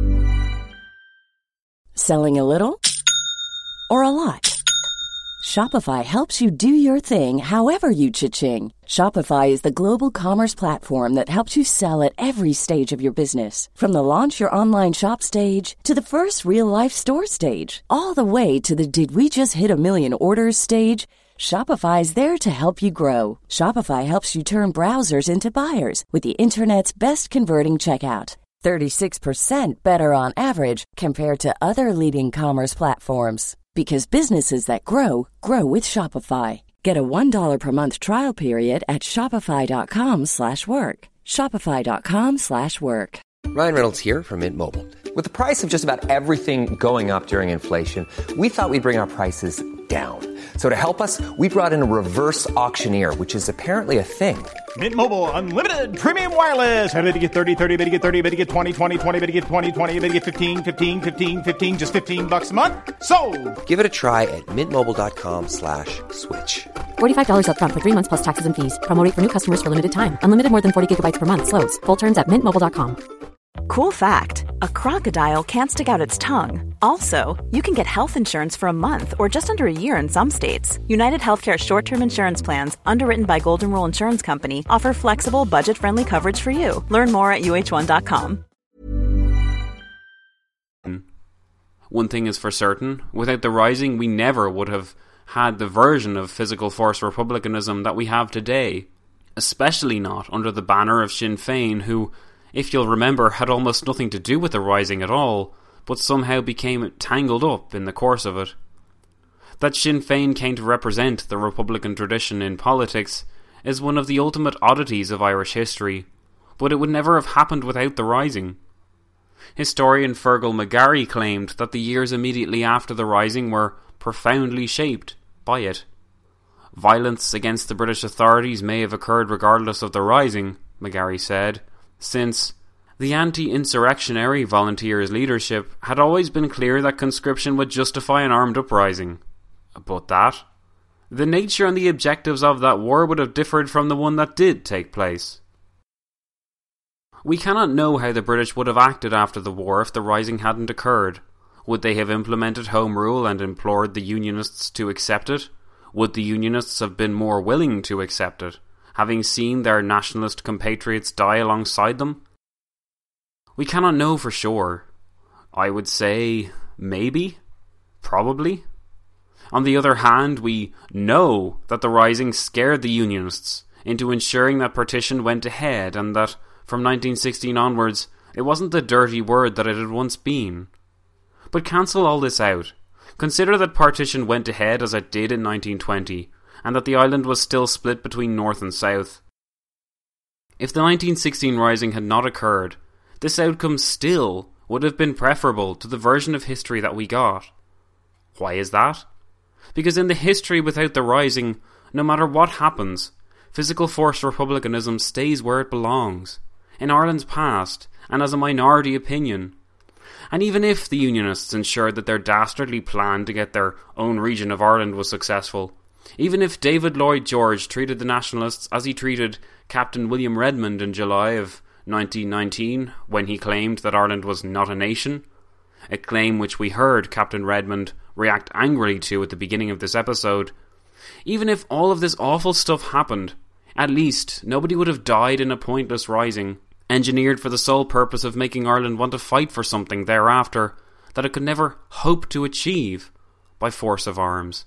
Selling a little or a lot? Shopify helps you do your thing however you cha-ching. Shopify is the global commerce platform that helps you sell at every stage of your business. From the launch your online shop stage to the first real-life store stage, all the way to the did we just hit a million orders stage. Shopify is there to help you grow. Shopify helps you turn browsers into buyers with the internet's best converting checkout. thirty-six percent better on average compared to other leading commerce platforms. Because businesses that grow, grow with Shopify. Get a one dollar per month trial period at shopify.com slash work. Shopify.com slash work. Ryan Reynolds here from Mint Mobile. With the price of just about everything going up during inflation, we thought we'd bring our prices down. So to help us, we brought in a reverse auctioneer, which is apparently a thing. Mint Mobile Unlimited Premium Wireless. How to get thirty, thirty, how to get thirty, how to get twenty, twenty, twenty, how to get twenty, twenty, how to get fifteen, fifteen, fifteen, fifteen, just fifteen bucks a month? Sold! Give it a try at mintmobile.com slash switch. forty-five dollars up front for three months plus taxes and fees. Promo rate for new customers for limited time. Unlimited more than forty gigabytes per month. Slows full terms at mint mobile dot com. Cool fact, a crocodile can't stick out its tongue. Also, you can get health insurance for a month or just under a year in some states. United Healthcare short-term insurance plans, underwritten by Golden Rule Insurance Company, offer flexible, budget-friendly coverage for you. Learn more at U H one dot com. One thing is for certain, without the Rising we never would have had the version of physical force republicanism that we have today. Especially not under the banner of Sinn Féin, who, if you'll remember, had almost nothing to do with the Rising at all, but somehow became tangled up in the course of it. That Sinn Féin came to represent the Republican tradition in politics is one of the ultimate oddities of Irish history, but it would never have happened without the Rising. Historian Fergal McGarry claimed that the years immediately after the Rising were profoundly shaped by it. Violence against the British authorities may have occurred regardless of the Rising, McGarry said, since the anti-insurrectionary volunteers' leadership had always been clear that conscription would justify an armed uprising. But that, the nature and the objectives of that war would have differed from the one that did take place. We cannot know how the British would have acted after the war if the Rising hadn't occurred. Would they have implemented Home Rule and implored the Unionists to accept it? Would the Unionists have been more willing to accept it, having seen their nationalist compatriots die alongside them? We cannot know for sure. I would say maybe, probably. On the other hand, we know that the Rising scared the Unionists into ensuring that partition went ahead, and that from nineteen sixteen onwards it wasn't the dirty word that it had once been. But cancel all this out. Consider that partition went ahead as it did in nineteen twenty, and that the island was still split between North and South. If the nineteen sixteen Rising had not occurred, this outcome still would have been preferable to the version of history that we got. Why is that? Because in the history without the Rising, no matter what happens, physical force republicanism stays where it belongs, in Ireland's past, and as a minority opinion. And even if the Unionists ensured that their dastardly plan to get their own region of Ireland was successful, even if David Lloyd George treated the Nationalists as he treated Captain William Redmond in July of nineteen nineteen, when he claimed that Ireland was not a nation, a claim which we heard Captain Redmond react angrily to at the beginning of this episode, even if all of this awful stuff happened, at least nobody would have died in a pointless rising, engineered for the sole purpose of making Ireland want to fight for something thereafter that it could never hope to achieve by force of arms.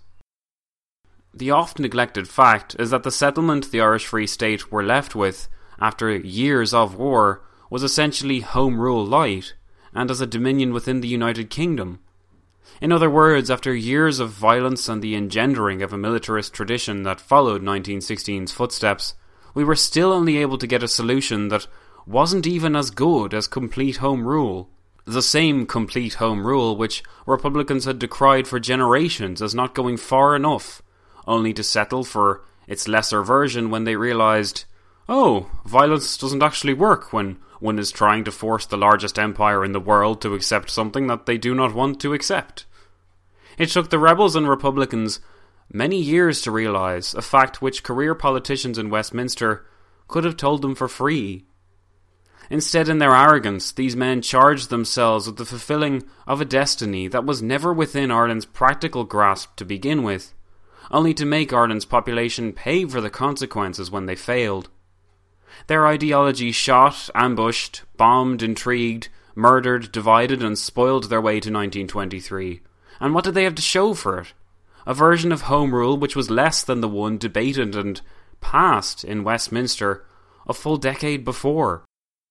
The oft-neglected fact is that the settlement the Irish Free State were left with after years of war was essentially Home Rule light, and as a dominion within the United Kingdom. In other words, after years of violence and the engendering of a militarist tradition that followed nineteen sixteen's footsteps, we were still only able to get a solution that wasn't even as good as complete Home Rule. The same complete Home Rule which Republicans had decried for generations as not going far enough, only to settle for its lesser version when they realised, oh, violence doesn't actually work when one is trying to force the largest empire in the world to accept something that they do not want to accept. It took the rebels and Republicans many years to realise, a fact which career politicians in Westminster could have told them for free. Instead, in their arrogance, these men charged themselves with the fulfilling of a destiny that was never within Ireland's practical grasp to begin with, only to make Ireland's population pay for the consequences when they failed. Their ideology shot, ambushed, bombed, intrigued, murdered, divided and spoiled their way to nineteen twenty-three. And what did they have to show for it? A version of Home Rule which was less than the one debated and passed in Westminster a full decade before.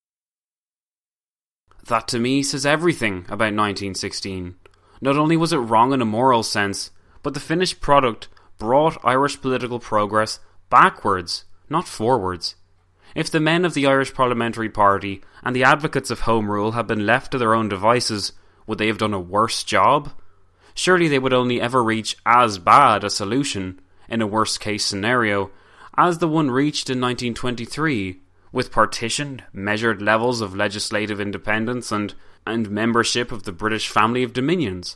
That to me says everything about nineteen sixteen. Not only was it wrong in a moral sense, but the finished product brought Irish political progress backwards, not forwards. If the men of the Irish Parliamentary Party and the advocates of Home Rule had been left to their own devices, would they have done a worse job? Surely they would only ever reach as bad a solution, in a worst-case scenario, as the one reached in nineteen twenty-three, with partitioned, measured levels of legislative independence and, and membership of the British family of dominions.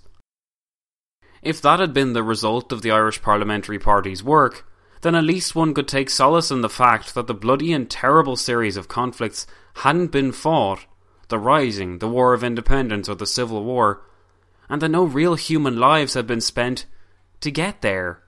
If that had been the result of the Irish Parliamentary Party's work, then at least one could take solace in the fact that the bloody and terrible series of conflicts hadn't been fought, the Rising, the War of Independence or the Civil War, and that no real human lives had been spent to get there.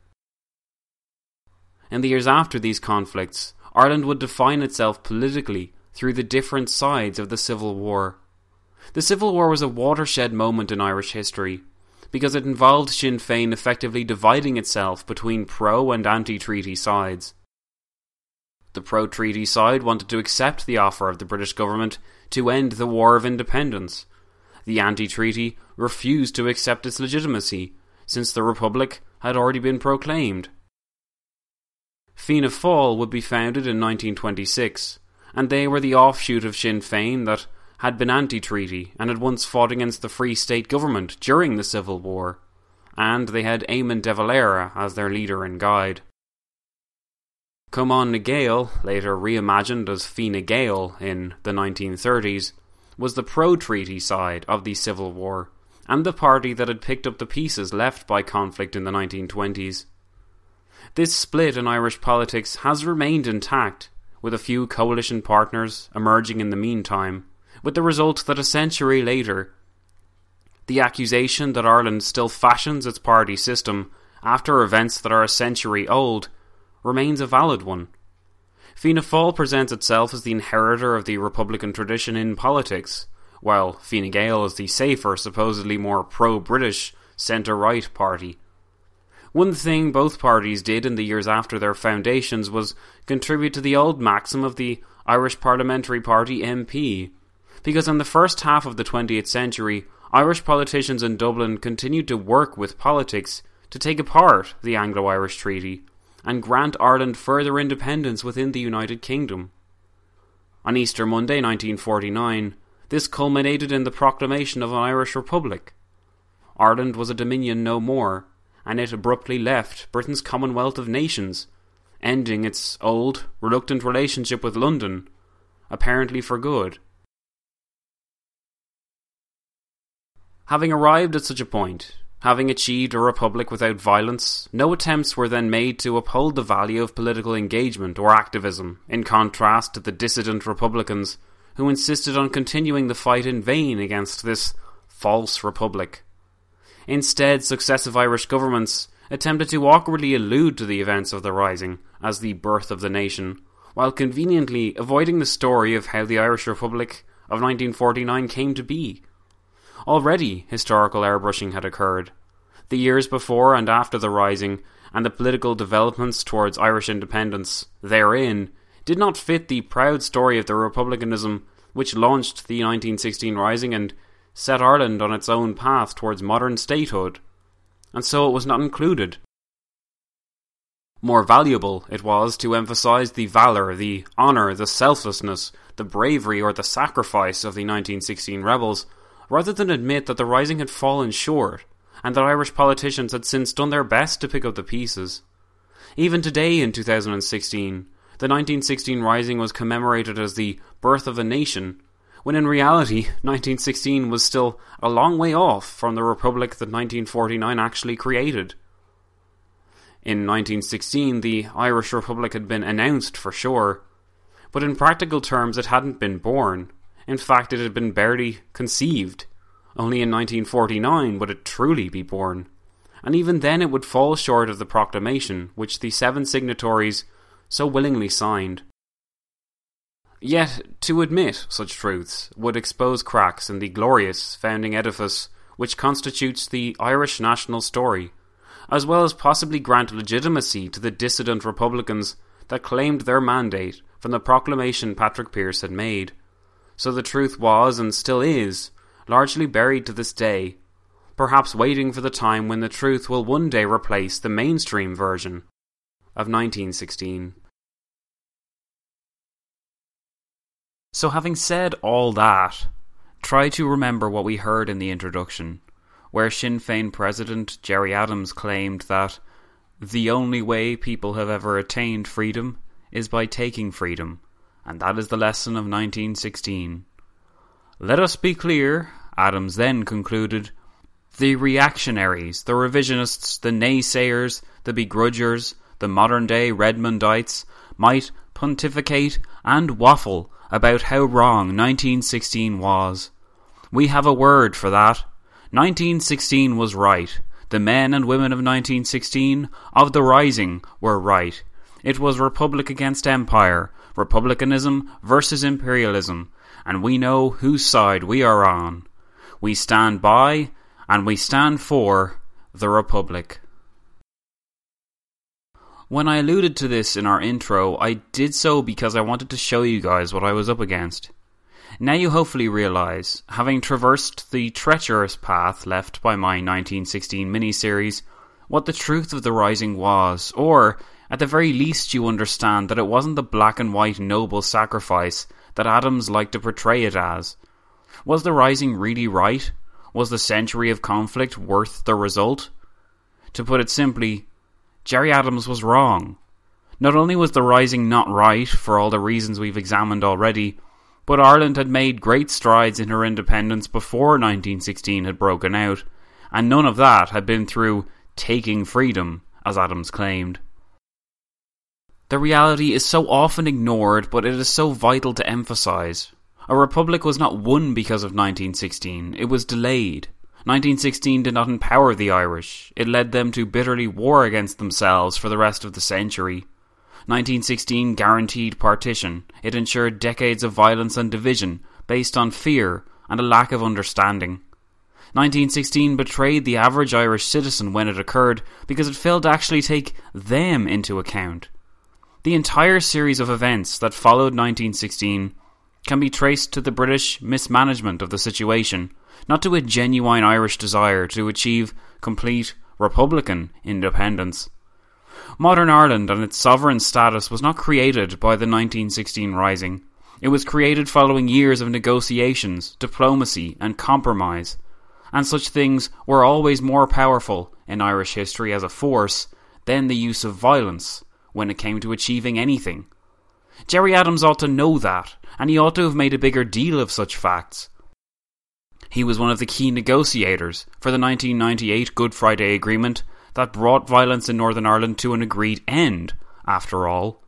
In the years after these conflicts, Ireland would define itself politically through the different sides of the Civil War. The Civil War was a watershed moment in Irish history, because it involved Sinn Féin effectively dividing itself between pro- and anti-treaty sides. The pro-treaty side wanted to accept the offer of the British government to end the War of Independence. The anti-treaty refused to accept its legitimacy, since the Republic had already been proclaimed. Fianna Fáil would be founded in nineteen twenty-six, and they were the offshoot of Sinn Féin that had been anti-treaty and had once fought against the Free State government during the Civil War, and they had Eamon de Valera as their leader and guide. Cumann na Gael, later reimagined as Fine Gael in the nineteen thirties, was the pro-treaty side of the Civil War, and the party that had picked up the pieces left by conflict in the nineteen twenties. This split in Irish politics has remained intact, with a few coalition partners emerging in the meantime, with the result that a century later, the accusation that Ireland still fashions its party system after events that are a century old remains a valid one. Fianna Fáil presents itself as the inheritor of the Republican tradition in politics, while Fine Gael is the safer, supposedly more pro-British, centre-right party. One thing both parties did in the years after their foundations was contribute to the old maxim of the Irish Parliamentary Party M P, because in the first half of the twentieth century, Irish politicians in Dublin continued to work with politics to take apart the Anglo-Irish Treaty, and grant Ireland further independence within the United Kingdom. On Easter Monday nineteen forty-nine, this culminated in the proclamation of an Irish Republic. Ireland was a dominion no more, and it abruptly left Britain's Commonwealth of Nations, ending its old, reluctant relationship with London, apparently for good. Having arrived at such a point, having achieved a republic without violence, no attempts were then made to uphold the value of political engagement or activism, in contrast to the dissident Republicans who insisted on continuing the fight in vain against this false republic. Instead, successive Irish governments attempted to awkwardly allude to the events of the Rising as the birth of the nation, while conveniently avoiding the story of how the Irish Republic of nineteen forty-nine came to be. Already, historical airbrushing had occurred. The years before and after the Rising, and the political developments towards Irish independence therein, did not fit the proud story of the republicanism which launched the nineteen sixteen Rising and set Ireland on its own path towards modern statehood, and so it was not included. More valuable it was to emphasise the valour, the honour, the selflessness, the bravery or the sacrifice of the nineteen sixteen rebels, rather than admit that the Rising had fallen short, and that Irish politicians had since done their best to pick up the pieces. Even today in two thousand sixteen, the nineteen sixteen Rising was commemorated as the birth of a nation, when in reality nineteen sixteen was still a long way off from the republic that nineteen forty-nine actually created. In nineteen sixteen, the Irish Republic had been announced for sure, but in practical terms it hadn't been born. In fact, it had been barely conceived. Only in nineteen forty-nine would it truly be born, and even then it would fall short of the proclamation which the seven signatories so willingly signed. Yet, to admit such truths would expose cracks in the glorious founding edifice which constitutes the Irish national story, as well as possibly grant legitimacy to the dissident Republicans that claimed their mandate from the proclamation Patrick Pearse had made. So the truth was, and still is, largely buried to this day, perhaps waiting for the time when the truth will one day replace the mainstream version of nineteen sixteen. So having said all that, try to remember what we heard in the introduction, where Sinn Féin President Gerry Adams claimed that the only way people have ever attained freedom is by taking freedom, and that is the lesson of nineteen sixteen. Let us be clear, Adams then concluded, the reactionaries, the revisionists, the naysayers, the begrudgers, the modern-day Redmondites might pontificate and waffle about how wrong nineteen sixteen was. We have a word for that. nineteen sixteen was right. The men and women of nineteen sixteen, of the Rising, were right. It was republic against empire, republicanism versus imperialism, and we know whose side we are on. We stand by, and we stand for, the Republic. When I alluded to this in our intro, I did so because I wanted to show you guys what I was up against. Now you hopefully realise, having traversed the treacherous path left by my nineteen sixteen miniseries, what the truth of the Rising was, or, at the very least you understand that it wasn't the black and white noble sacrifice that Adams liked to portray it as. Was the Rising really right? Was the century of conflict worth the result? To put it simply, Gerry Adams was wrong. Not only was the Rising not right for all the reasons we've examined already, but Ireland had made great strides in her independence before nineteen sixteen had broken out, and none of that had been through taking freedom, as Adams claimed. The reality is so often ignored, but it is so vital to emphasise. A republic was not won because of nineteen sixteen, it was delayed. nineteen sixteen did not empower the Irish, it led them to bitterly war against themselves for the rest of the century. nineteen sixteen guaranteed partition, it ensured decades of violence and division based on fear and a lack of understanding. nineteen sixteen betrayed the average Irish citizen when it occurred because it failed to actually take them into account. The entire series of events that followed nineteen sixteen can be traced to the British mismanagement of the situation, not to a genuine Irish desire to achieve complete Republican independence. Modern Ireland and its sovereign status was not created by the nineteen sixteen Rising. It was created following years of negotiations, diplomacy and compromise, and such things were always more powerful in Irish history as a force than the use of violence when it came to achieving anything. Gerry Adams ought to know that, and he ought to have made a bigger deal of such facts. He was one of the key negotiators for the nineteen ninety-eight Good Friday Agreement that brought violence in Northern Ireland to an agreed end, after all.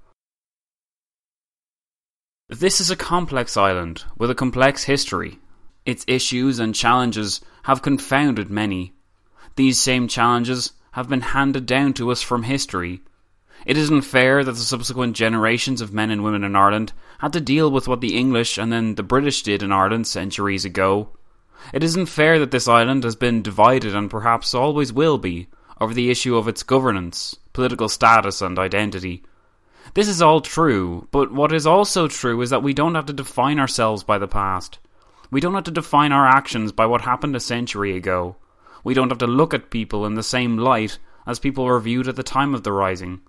This is a complex island with a complex history. Its issues and challenges have confounded many. These same challenges have been handed down to us from history. It isn't fair that the subsequent generations of men and women in Ireland had to deal with what the English and then the British did in Ireland centuries ago. It isn't fair that this island has been divided and perhaps always will be over the issue of its governance, political status and identity. This is all true, but what is also true is that we don't have to define ourselves by the past. We don't have to define our actions by what happened a century ago. We don't have to look at people in the same light as people were viewed at the time of the Rising.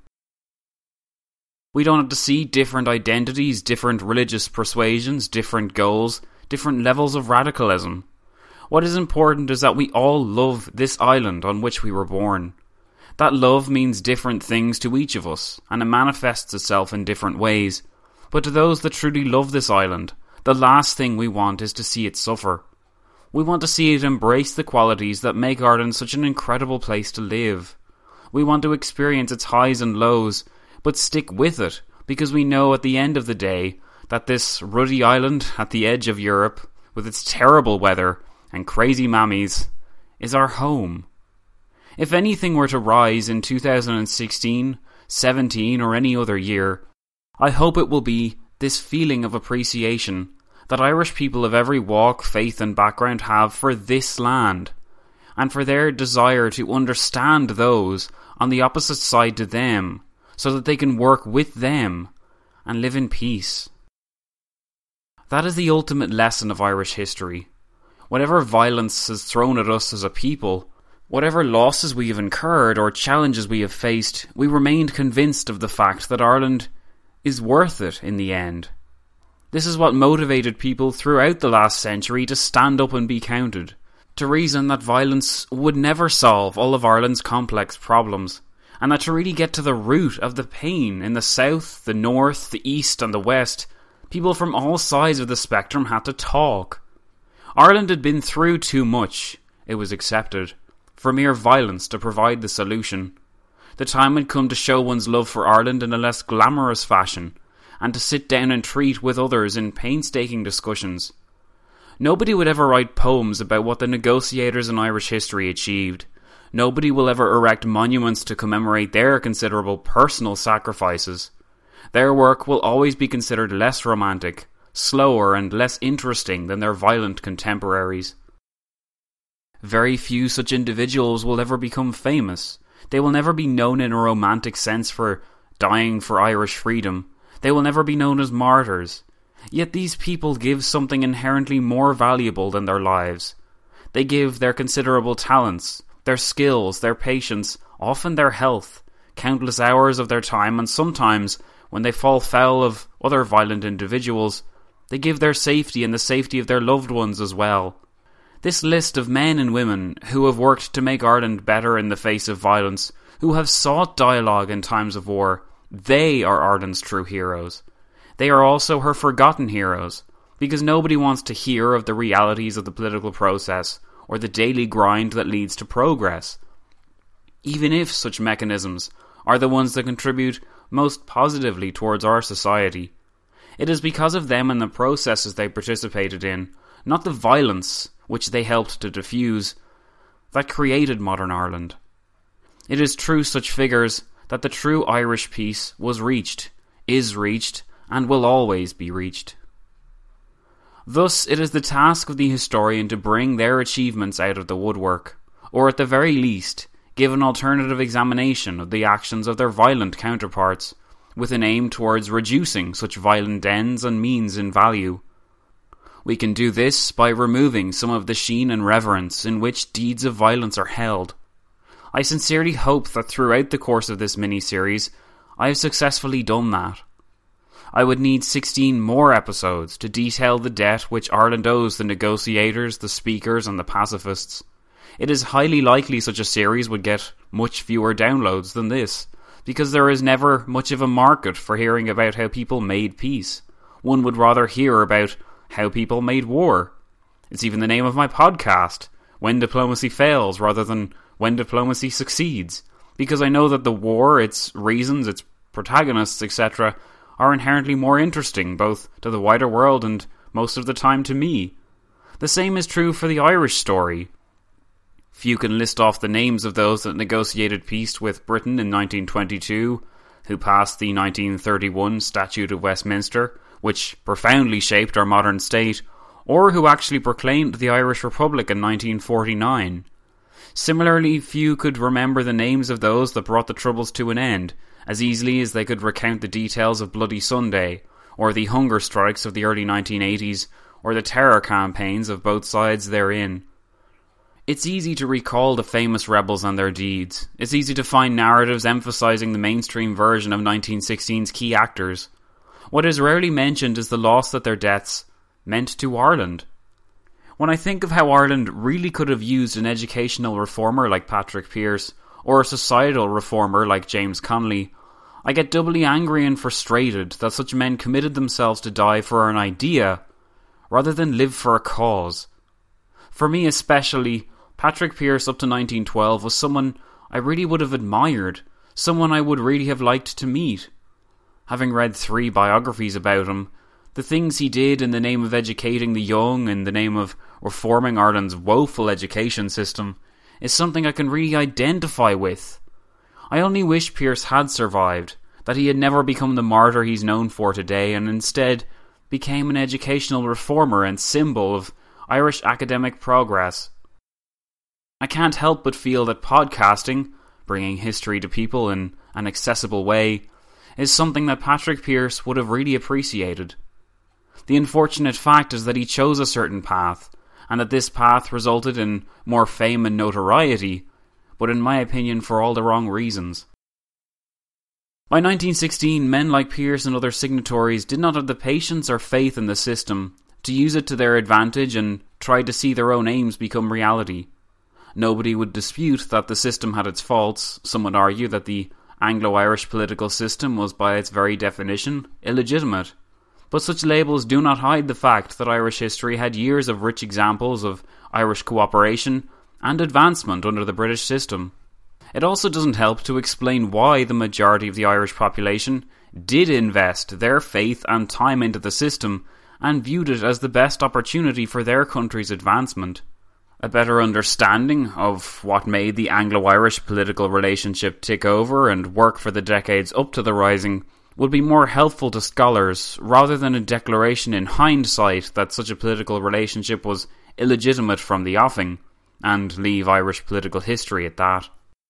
We don't have to see different identities, different religious persuasions, different goals, different levels of radicalism. What is important is that we all love this island on which we were born. That love means different things to each of us, and it manifests itself in different ways. But to those that truly love this island, the last thing we want is to see it suffer. We want to see it embrace the qualities that make Ireland such an incredible place to live. We want to experience its highs and lows, but stick with it, because we know at the end of the day that this ruddy island at the edge of Europe, with its terrible weather and crazy mammies, is our home. If anything were to rise in two thousand sixteen, seventeen or any other year, I hope it will be this feeling of appreciation that Irish people of every walk, faith and background have for this land, and for their desire to understand those on the opposite side to them, so that they can work with them and live in peace. That is the ultimate lesson of Irish history. Whatever violence is thrown at us as a people, whatever losses we have incurred or challenges we have faced, we remained convinced of the fact that Ireland is worth it in the end. This is what motivated people throughout the last century to stand up and be counted, to reason that violence would never solve all of Ireland's complex problems, and that to really get to the root of the pain in the south, the north, the east and the west, people from all sides of the spectrum had to talk. Ireland had been through too much, it was accepted, for mere violence to provide the solution. The time had come to show one's love for Ireland in a less glamorous fashion, and to sit down and treat with others in painstaking discussions. Nobody would ever write poems about what the negotiators in Irish history achieved. Nobody will ever erect monuments to commemorate their considerable personal sacrifices. Their work will always be considered less romantic, slower and less interesting than their violent contemporaries. Very few such individuals will ever become famous. They will never be known in a romantic sense for dying for Irish freedom. They will never be known as martyrs. Yet these people give something inherently more valuable than their lives. They give their considerable talents, their skills, their patience, often their health, countless hours of their time, and sometimes, when they fall foul of other violent individuals, they give their safety and the safety of their loved ones as well. This list of men and women who have worked to make Ireland better in the face of violence, who have sought dialogue in times of war, they are Ireland's true heroes. They are also her forgotten heroes, because nobody wants to hear of the realities of the political process or the daily grind that leads to progress, even if such mechanisms are the ones that contribute most positively towards our society. It is because of them and the processes they participated in, not the violence which they helped to diffuse, that created modern Ireland. It is through such figures that the true Irish peace was reached, is reached, and will always be reached. Thus, it is the task of the historian to bring their achievements out of the woodwork, or at the very least, give an alternative examination of the actions of their violent counterparts, with an aim towards reducing such violent ends and means in value. We can do this by removing some of the sheen and reverence in which deeds of violence are held. I sincerely hope that throughout the course of this mini-series, I have successfully done that. I would need sixteen more episodes to detail the debt which Ireland owes the negotiators, the speakers and the pacifists. It is highly likely such a series would get much fewer downloads than this, because there is never much of a market for hearing about how people made peace. One would rather hear about how people made war. It's even the name of my podcast, When Diplomacy Fails, rather than When Diplomacy Succeeds, because I know that the war, its reasons, its protagonists, et cetera, are inherently more interesting, both to the wider world and most of the time to me. The same is true for the Irish story. Few can list off the names of those that negotiated peace with Britain in nineteen twenty-two, who passed the nineteen thirty-one Statute of Westminster, which profoundly shaped our modern state, or who actually proclaimed the Irish Republic in nineteen forty-nine. Similarly, few could remember the names of those that brought the Troubles to an end, as easily as they could recount the details of Bloody Sunday, or the hunger strikes of the early nineteen eighties, or the terror campaigns of both sides therein. It's easy to recall the famous rebels and their deeds. It's easy to find narratives emphasising the mainstream version of nineteen sixteen's key actors. What is rarely mentioned is the loss that their deaths meant to Ireland. When I think of how Ireland really could have used an educational reformer like Patrick Pearse, or a societal reformer like James Connolly, I get doubly angry and frustrated that such men committed themselves to die for an idea, rather than live for a cause. For me especially, Patrick Pearse up to nineteen twelve was someone I really would have admired, someone I would really have liked to meet. Having read three biographies about him, the things he did in the name of educating the young, in the name of reforming Ireland's woeful education system, is something I can really identify with. I only wish Pearse had survived, that he had never become the martyr he's known for today, and instead became an educational reformer and symbol of Irish academic progress. I can't help but feel that podcasting, bringing history to people in an accessible way, is something that Patrick Pearse would have really appreciated. The unfortunate fact is that he chose a certain path, and that this path resulted in more fame and notoriety, but in my opinion for all the wrong reasons. By nineteen sixteen, men like Pearse and other signatories did not have the patience or faith in the system to use it to their advantage and tried to see their own aims become reality. Nobody would dispute that the system had its faults. Some would argue that the Anglo-Irish political system was by its very definition illegitimate. But such labels do not hide the fact that Irish history had years of rich examples of Irish cooperation and advancement under the British system. It also doesn't help to explain why the majority of the Irish population did invest their faith and time into the system and viewed it as the best opportunity for their country's advancement. A better understanding of what made the Anglo-Irish political relationship tick over and work for the decades up to the Rising would be more helpful to scholars, rather than a declaration in hindsight that such a political relationship was illegitimate from the offing, and leave Irish political history at that.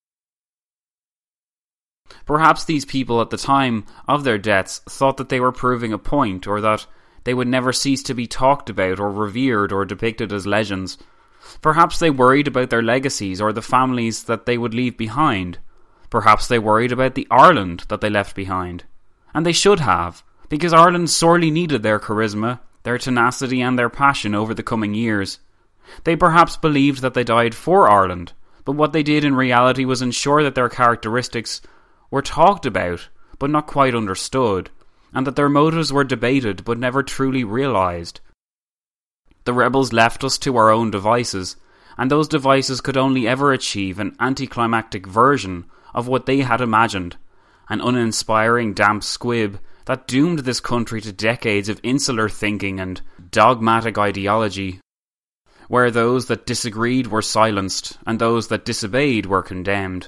Perhaps these people at the time of their deaths thought that they were proving a point, or that they would never cease to be talked about or revered or depicted as legends. Perhaps they worried about their legacies or the families that they would leave behind. Perhaps they worried about the Ireland that they left behind. And they should have, because Ireland sorely needed their charisma, their tenacity and their passion over the coming years. They perhaps believed that they died for Ireland, but what they did in reality was ensure that their characteristics were talked about, but not quite understood, and that their motives were debated but never truly realised. The rebels left us to our own devices, and those devices could only ever achieve an anticlimactic version of what they had imagined, an uninspiring damp squib that doomed this country to decades of insular thinking and dogmatic ideology, where those that disagreed were silenced, and those that disobeyed were condemned.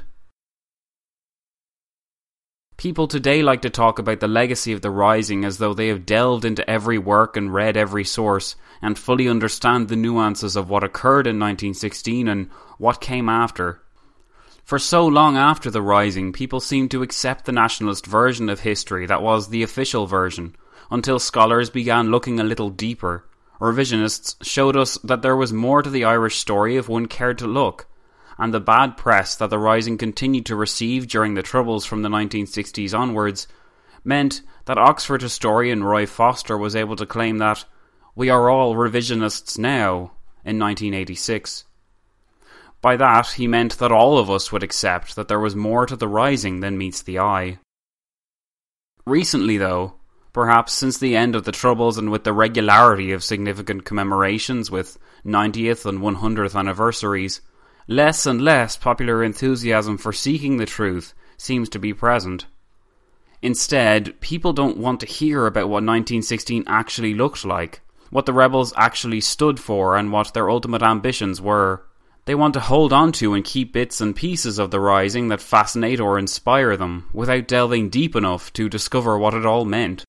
People today like to talk about the legacy of the Rising as though they have delved into every work and read every source and fully understand the nuances of what occurred in nineteen sixteen and what came after. For so long after the Rising, people seemed to accept the nationalist version of history that was the official version, until scholars began looking a little deeper. Revisionists showed us that there was more to the Irish story if one cared to look, and the bad press that the Rising continued to receive during the Troubles from the nineteen sixties onwards meant that Oxford historian Roy Foster was able to claim that "we are all revisionists now" in nineteen eighty-six. By that, he meant that all of us would accept that there was more to the Rising than meets the eye. Recently, though, perhaps since the end of the Troubles and with the regularity of significant commemorations with ninetieth and one hundredth anniversaries, less and less popular enthusiasm for seeking the truth seems to be present. Instead, people don't want to hear about what nineteen sixteen actually looked like, what the rebels actually stood for, and what their ultimate ambitions were. They want to hold on to and keep bits and pieces of the Rising that fascinate or inspire them, without delving deep enough to discover what it all meant.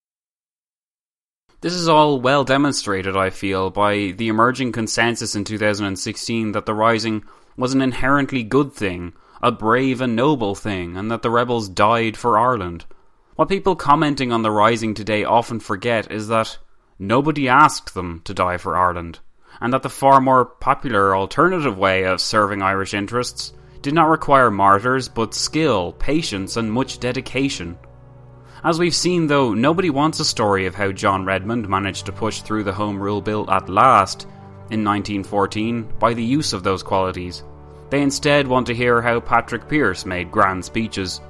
This is all well demonstrated, I feel, by the emerging consensus in two thousand sixteen that the Rising was an inherently good thing, a brave and noble thing, and that the rebels died for Ireland. What people commenting on the Rising today often forget is that nobody asked them to die for Ireland, and that the far more popular alternative way of serving Irish interests did not require martyrs but skill, patience, and much dedication. As we've seen, though, nobody wants a story of how John Redmond managed to push through the Home Rule Bill at last in nineteen fourteen by the use of those qualities. They instead want to hear how Patrick Pearse made grand speeches,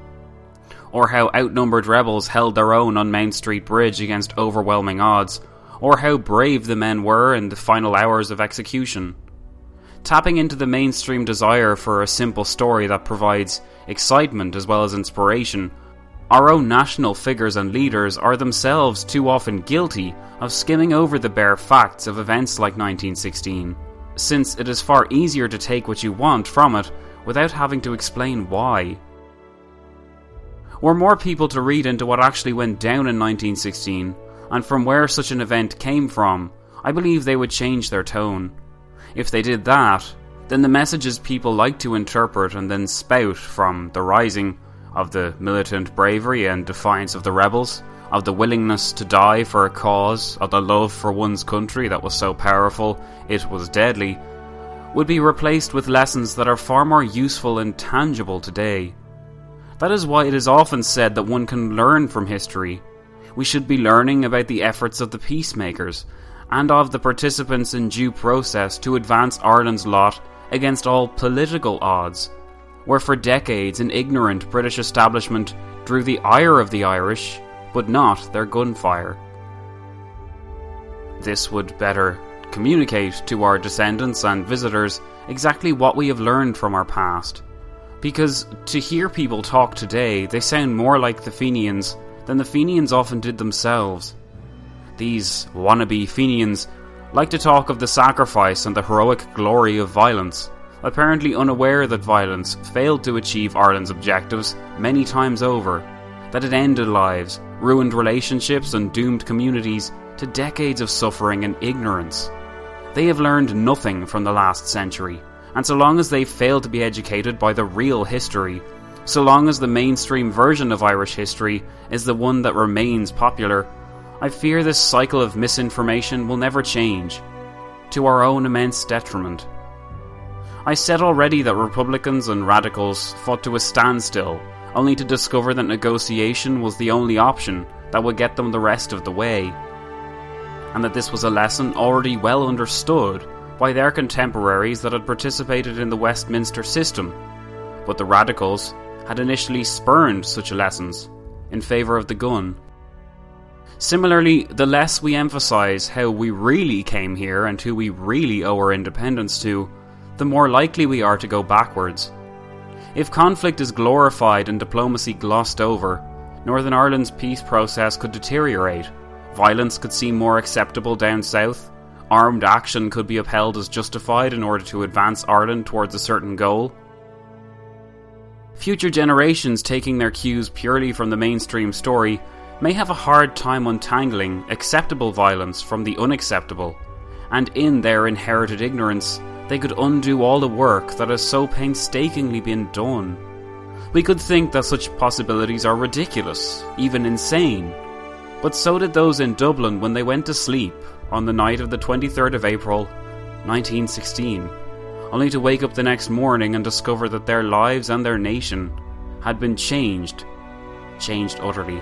or how outnumbered rebels held their own on Mount Street Bridge against overwhelming odds, or how brave the men were in the final hours of execution. Tapping into the mainstream desire for a simple story that provides excitement as well as inspiration, our own national figures and leaders are themselves too often guilty of skimming over the bare facts of events like nineteen sixteen, since it is far easier to take what you want from it without having to explain why. Were more people to read into what actually went down in nineteen sixteen, and from where such an event came from, I believe they would change their tone. If they did that, then the messages people like to interpret and then spout from the Rising, of the militant bravery and defiance of the rebels, of the willingness to die for a cause, of the love for one's country that was so powerful it was deadly, would be replaced with lessons that are far more useful and tangible today. That is why it is often said that one can learn from history. We should be learning about the efforts of the peacemakers, and of the participants in due process to advance Ireland's lot against all political odds, where for decades an ignorant British establishment drew the ire of the Irish, but not their gunfire. This would better communicate to our descendants and visitors exactly what we have learned from our past, because to hear people talk today, they sound more like the Fenians than the Fenians often did themselves. These wannabe Fenians like to talk of the sacrifice and the heroic glory of violence, apparently unaware that violence failed to achieve Ireland's objectives many times over, that it ended lives, ruined relationships and doomed communities to decades of suffering and ignorance. They have learned nothing from the last century, and so long as they fail to be educated by the real history, so long as the mainstream version of Irish history is the one that remains popular, I fear this cycle of misinformation will never change, to our own immense detriment. I said already that Republicans and Radicals fought to a standstill, only to discover that negotiation was the only option that would get them the rest of the way, and that this was a lesson already well understood by their contemporaries that had participated in the Westminster system, but the Radicals had initially spurned such lessons in favour of the gun. Similarly, the less we emphasise how we really came here and who we really owe our independence to, the more likely we are to go backwards. If conflict is glorified and diplomacy glossed over, Northern Ireland's peace process could deteriorate, violence could seem more acceptable down south, armed action could be upheld as justified in order to advance Ireland towards a certain goal. Future generations taking their cues purely from the mainstream story may have a hard time untangling acceptable violence from the unacceptable, and in their inherited ignorance, they could undo all the work that has so painstakingly been done. We could think that such possibilities are ridiculous, even insane, but so did those in Dublin when they went to sleep on the night of the twenty-third of April, nineteen sixteen. only to wake up the next morning and discover that their lives and their nation had been changed, changed utterly.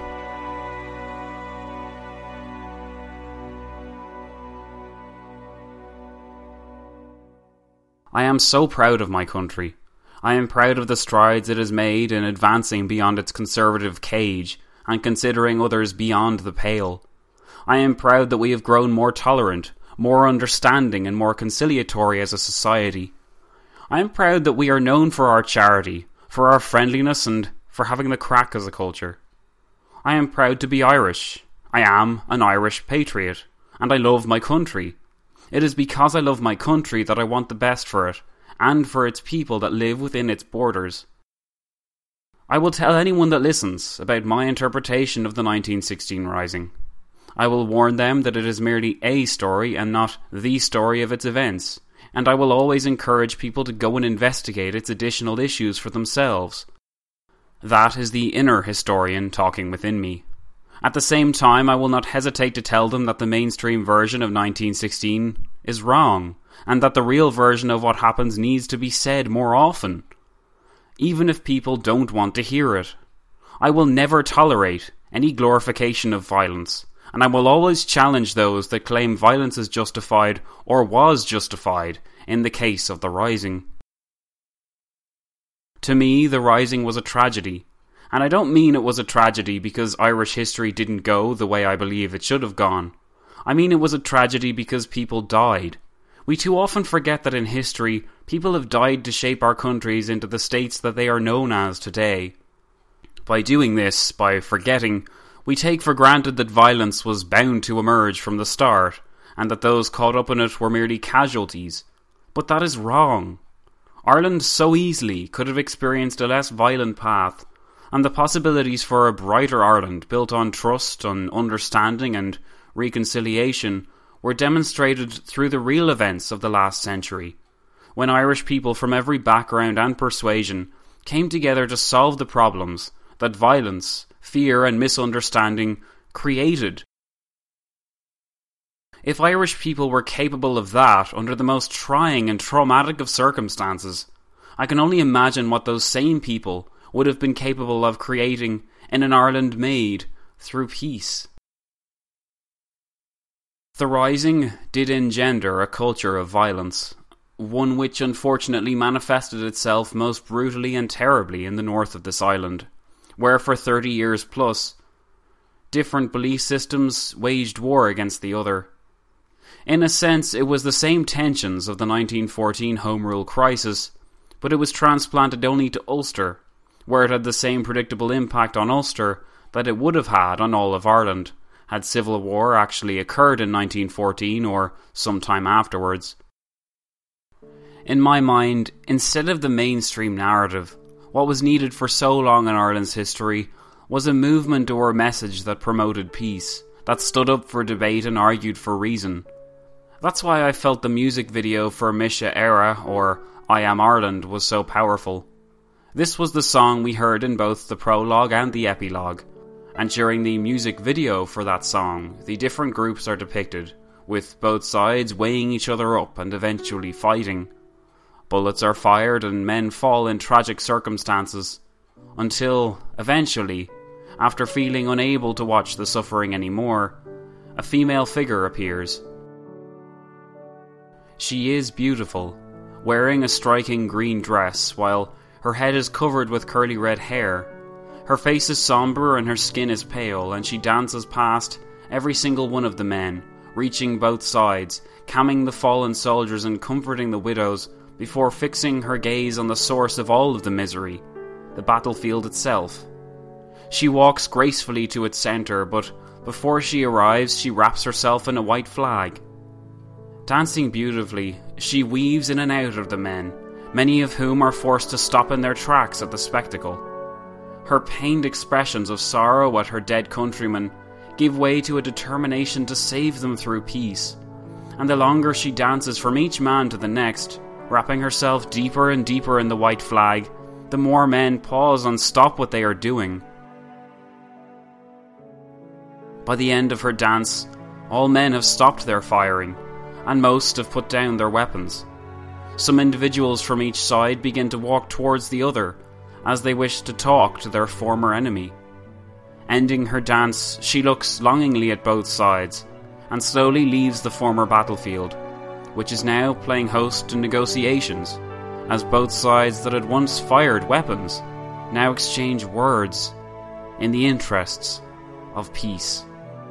I am so proud of my country. I am proud of the strides it has made in advancing beyond its conservative cage and considering others beyond the pale. I am proud that we have grown more tolerant, more understanding and more conciliatory as a society. I am proud that we are known for our charity, for our friendliness and for having the crack as a culture. I am proud to be Irish. I am an Irish patriot, and I love my country. It is because I love my country that I want the best for it, and for its people that live within its borders. I will tell anyone that listens about my interpretation of the nineteen sixteen Rising. I will warn them that it is merely a story and not the story of its events, and I will always encourage people to go and investigate its additional issues for themselves. That is the inner historian talking within me. At the same time, I will not hesitate to tell them that the mainstream version of nineteen sixteen is wrong, and that the real version of what happens needs to be said more often, even if people don't want to hear it. I will never tolerate any glorification of violence, and I will always challenge those that claim violence is justified or was justified in the case of the Rising. To me, the Rising was a tragedy. And I don't mean it was a tragedy because Irish history didn't go the way I believe it should have gone. I mean it was a tragedy because people died. We too often forget that in history, people have died to shape our countries into the states that they are known as today. By doing this, by forgetting, we take for granted that violence was bound to emerge from the start, and that those caught up in it were merely casualties. But that is wrong. Ireland so easily could have experienced a less violent path, and the possibilities for a brighter Ireland built on trust, on understanding and reconciliation were demonstrated through the real events of the last century, when Irish people from every background and persuasion came together to solve the problems that violence, fear and misunderstanding created. If Irish people were capable of that under the most trying and traumatic of circumstances, I can only imagine what those same people would have been capable of creating in an Ireland made through peace. The Rising did engender a culture of violence, one which unfortunately manifested itself most brutally and terribly in the north of this island, where for thirty years plus, different belief systems waged war against the other. In a sense, it was the same tensions of the nineteen fourteen Home Rule crisis, but it was transplanted only to Ulster, where it had the same predictable impact on Ulster that it would have had on all of Ireland, had civil war actually occurred in nineteen fourteen or sometime afterwards. In my mind, instead of the mainstream narrative, what was needed for so long in Ireland's history was a movement or a message that promoted peace, that stood up for debate and argued for reason. That's why I felt the music video for Misha Era, or I Am Ireland, was so powerful. This was the song we heard in both the prologue and the epilogue, and during the music video for that song, the different groups are depicted, with both sides weighing each other up and eventually fighting. Bullets are fired and men fall in tragic circumstances, until, eventually, after feeling unable to watch the suffering anymore, a female figure appears. She is beautiful, wearing a striking green dress, while her head is covered with curly red hair. Her face is sombre and her skin is pale, and she dances past every single one of the men, reaching both sides, calming the fallen soldiers and comforting the widows, before fixing her gaze on the source of all of the misery, the battlefield itself. She walks gracefully to its centre, but before she arrives, she wraps herself in a white flag. Dancing beautifully, she weaves in and out of the men, many of whom are forced to stop in their tracks at the spectacle. Her pained expressions of sorrow at her dead countrymen give way to a determination to save them through peace, and the longer she dances from each man to the next, wrapping herself deeper and deeper in the white flag, the more men pause and stop what they are doing. By the end of her dance, all men have stopped their firing, and most have put down their weapons. Some individuals from each side begin to walk towards the other, as they wish to talk to their former enemy. Ending her dance, she looks longingly at both sides, and slowly leaves the former battlefield, which is now playing host to negotiations, as both sides that had once fired weapons now exchange words in the interests of peace.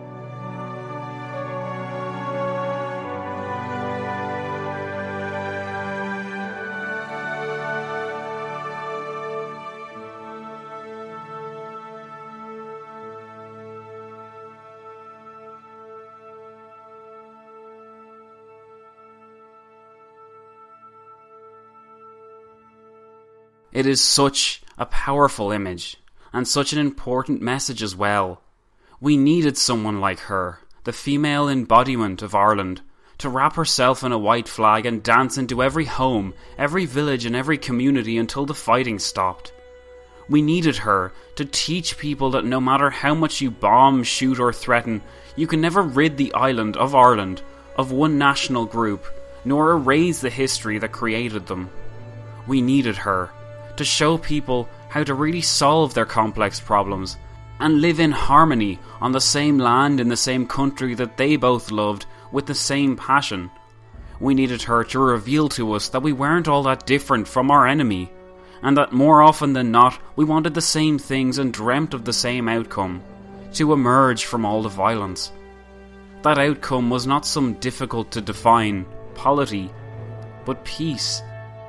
It is such a powerful image, and such an important message as well. We needed someone like her, the female embodiment of Ireland, to wrap herself in a white flag and dance into every home, every village and every community until the fighting stopped. We needed her to teach people that no matter how much you bomb, shoot or threaten, you can never rid the island of Ireland of one national group, nor erase the history that created them. We needed her to show people how to really solve their complex problems and live in harmony on the same land in the same country that they both loved with the same passion. We needed her to reveal to us that we weren't all that different from our enemy, and that more often than not we wanted the same things and dreamt of the same outcome, to emerge from all the violence. That outcome was not some difficult to define polity, but peace.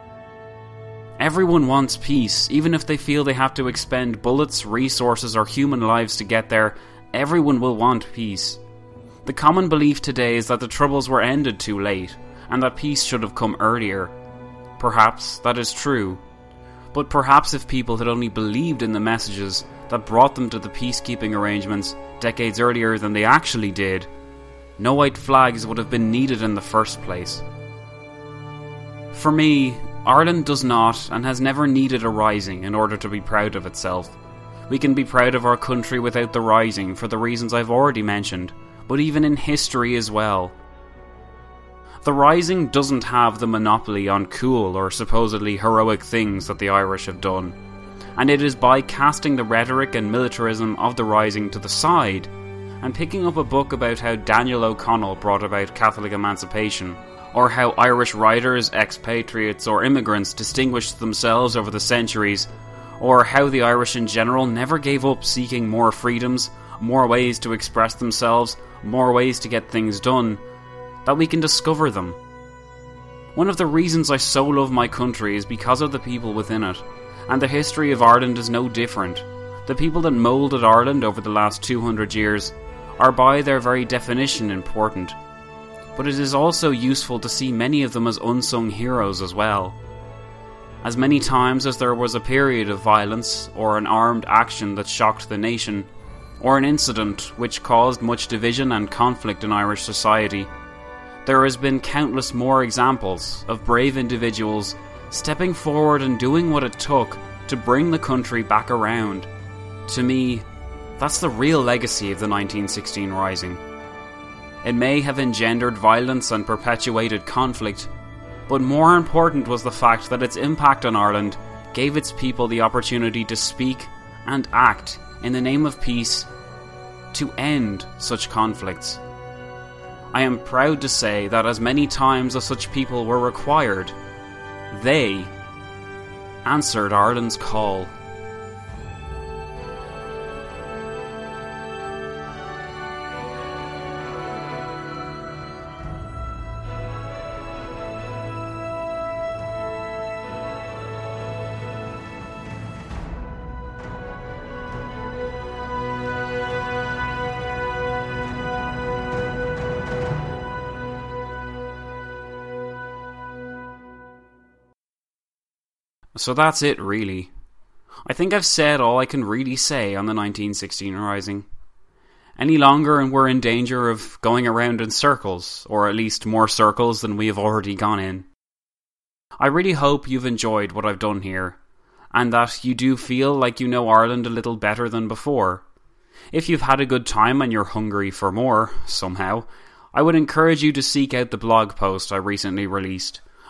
Everyone wants peace, even if they feel they have to expend bullets, resources or human lives to get there. Everyone will want peace. The common belief today is that the troubles were ended too late, and that peace should have come earlier. Perhaps that is true, but perhaps if people had only believed in the messages that brought them to the peacekeeping arrangements decades earlier than they actually did, no white flags would have been needed in the first place. For me, Ireland does not and has never needed a rising in order to be proud of itself. We can be proud of our country without the rising for the reasons I've already mentioned, but even in history as well. The rising doesn't have the monopoly on cool or supposedly heroic things that the Irish have done, and it is by casting the rhetoric and militarism of the rising to the side and picking up a book about how Daniel O'Connell brought about Catholic emancipation, or how Irish writers, expatriates or immigrants distinguished themselves over the centuries, or how the Irish in general never gave up seeking more freedoms, more ways to express themselves, more ways to get things done, that we can discover them. One of the reasons I so love my country is because of the people within it, and the history of Ireland is no different. The people that moulded Ireland over the last two hundred years are by their very definition important. But it is also useful to see many of them as unsung heroes as well. As many times as there was a period of violence, or an armed action that shocked the nation, or an incident which caused much division and conflict in Irish society, there has been countless more examples of brave individuals stepping forward and doing what it took to bring the country back around. To me, that's the real legacy of the nineteen sixteen Rising. It may have engendered violence and perpetuated conflict, but more important was the fact that its impact on Ireland gave its people the opportunity to speak and act in the name of peace to end such conflicts. I am proud to say that as many times as such people were required, they answered Ireland's call. So that's it, really. I think I've said all I can really say on the nineteen sixteen Rising. Any longer and we're in danger of going around in circles, or at least more circles than we have already gone in. I really hope you've enjoyed what I've done here, and that you do feel like you know Ireland a little better than before. If you've had a good time and you're hungry for more, somehow, I would encourage you to seek out the blog post I recently released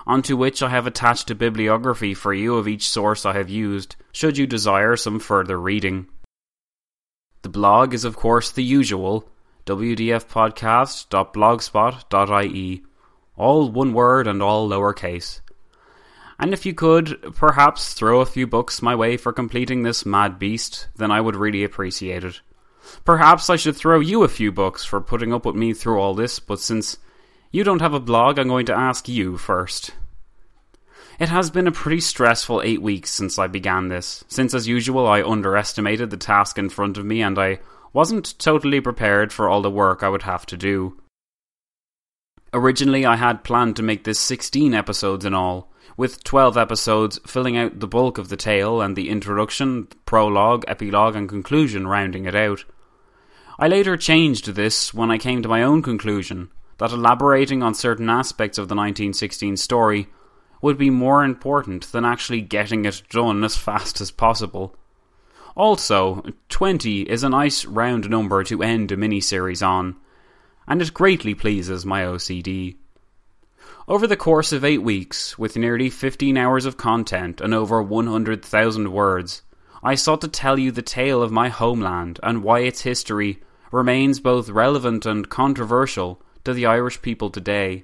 onto which I have attached a bibliography for you of each source I have used, should you desire some further reading. The blog is of course the usual, w d f podcast dot blogspot dot i e, all one word and all lowercase. And if you could, perhaps throw a few books my way for completing this mad beast, then I would really appreciate it. Perhaps I should throw you a few books for putting up with me through all this, but since you don't have a blog, I'm going to ask you first. It has been a pretty stressful eight weeks since I began this, since as usual I underestimated the task in front of me and I wasn't totally prepared for all the work I would have to do. Originally I had planned to make this sixteen episodes in all, with twelve episodes filling out the bulk of the tale and the introduction, prologue, epilogue and conclusion rounding it out. I later changed this when I came to my own conclusion that elaborating on certain aspects of the nineteen sixteen story would be more important than actually getting it done as fast as possible. Also, twenty is a nice round number to end a miniseries on, and it greatly pleases my O C D. Over the course of eight weeks, with nearly fifteen hours of content and over one hundred thousand words, I sought to tell you the tale of my homeland and why its history remains both relevant and controversial to the Irish people today.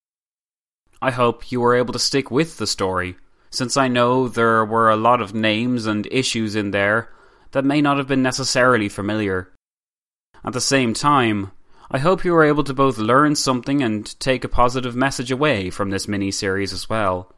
I hope you were able to stick with the story, since I know there were a lot of names and issues in there that may not have been necessarily familiar. At the same time, I hope you were able to both learn something and take a positive message away from this mini-series as well.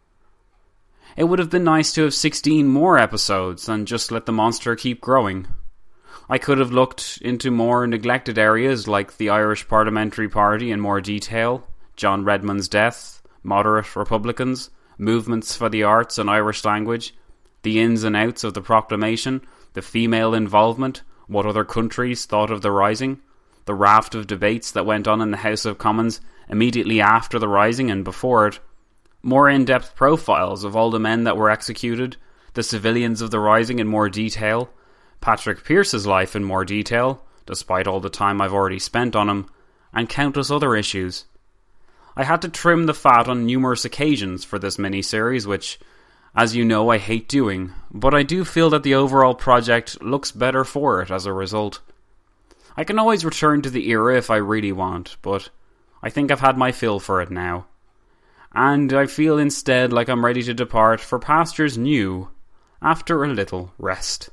It would have been nice to have sixteen more episodes and just let the monster keep growing. I could have looked into more neglected areas like the Irish Parliamentary Party in more detail, John Redmond's death, moderate Republicans, movements for the arts and Irish language, the ins and outs of the proclamation, the female involvement, what other countries thought of the Rising, the raft of debates that went on in the House of Commons immediately after the Rising and before it, more in-depth profiles of all the men that were executed, the civilians of the Rising in more detail, Patrick Pearse's life in more detail, despite all the time I've already spent on him, and countless other issues. I had to trim the fat on numerous occasions for this mini-series, which, as you know, I hate doing, but I do feel that the overall project looks better for it as a result. I can always return to the era if I really want, but I think I've had my fill for it now. And I feel instead like I'm ready to depart for pastures new, after a little rest.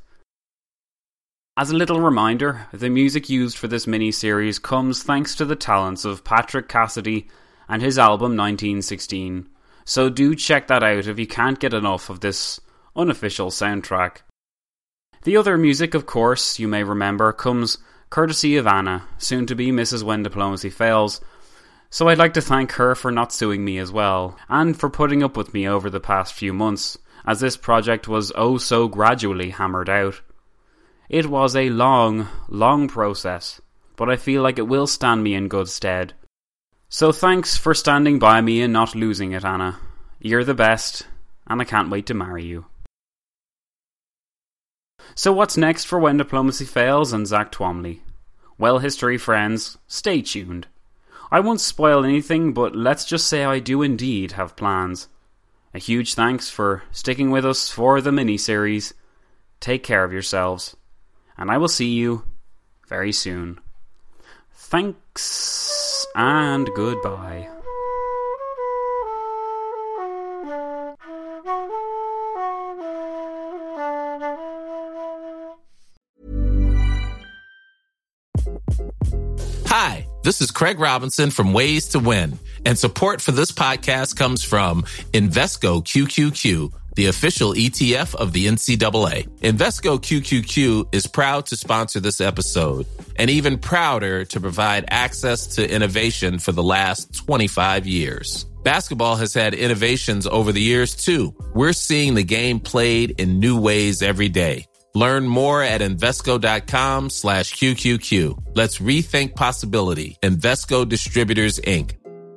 As a little reminder, the music used for this mini-series comes thanks to the talents of Patrick Cassidy and his album nineteen sixteen, so do check that out if you can't get enough of this unofficial soundtrack. The other music, of course, you may remember, comes courtesy of Anna, soon to be Missus When Diplomacy Fails, so I'd like to thank her for not suing me as well, and for putting up with me over the past few months, as this project was oh so gradually hammered out. It was a long, long process, but I feel like it will stand me in good stead. So thanks for standing by me and not losing it, Anna. You're the best, and I can't wait to marry you. So what's next for When Diplomacy Fails and Zach Twomley? Well, history friends, stay tuned. I won't spoil anything, but let's just say I do indeed have plans. A huge thanks for sticking with us for the mini-series. Take care of yourselves, and I will see you very soon. Thanks, and goodbye. Hi, this is Craig Robinson from Ways to Win, and support for this podcast comes from Invesco Q Q Q, the official E T F of the N C double A. Invesco Q Q Q is proud to sponsor this episode, and even prouder to provide access to innovation for the last twenty-five years. Basketball has had innovations over the years, too. We're seeing the game played in new ways every day. Learn more at Invesco.com slash QQQ. Let's rethink possibility. Invesco Distributors, Incorporated.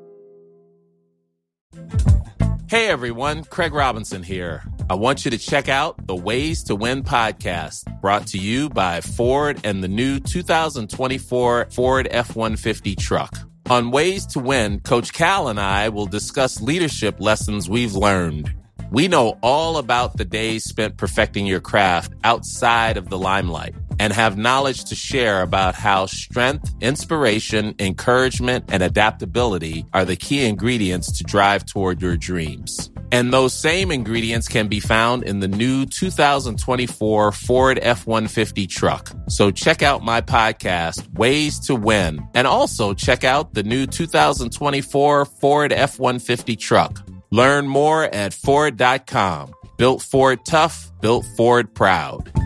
Hey everyone, Craig Robinson here. I want you to check out the Ways to Win podcast, brought to you by Ford and the new two thousand twenty-four Ford F one fifty truck. On Ways to Win, Coach Cal and I will discuss leadership lessons we've learned. We know all about the days spent perfecting your craft outside of the limelight and have knowledge to share about how strength, inspiration, encouragement, and adaptability are the key ingredients to drive toward your dreams. And those same ingredients can be found in the new two thousand twenty-four Ford F one fifty truck. So check out my podcast, Ways to Win, and also check out the new two thousand twenty-four Ford F one fifty truck. Learn more at Ford dot com. Built Ford tough, built Ford proud.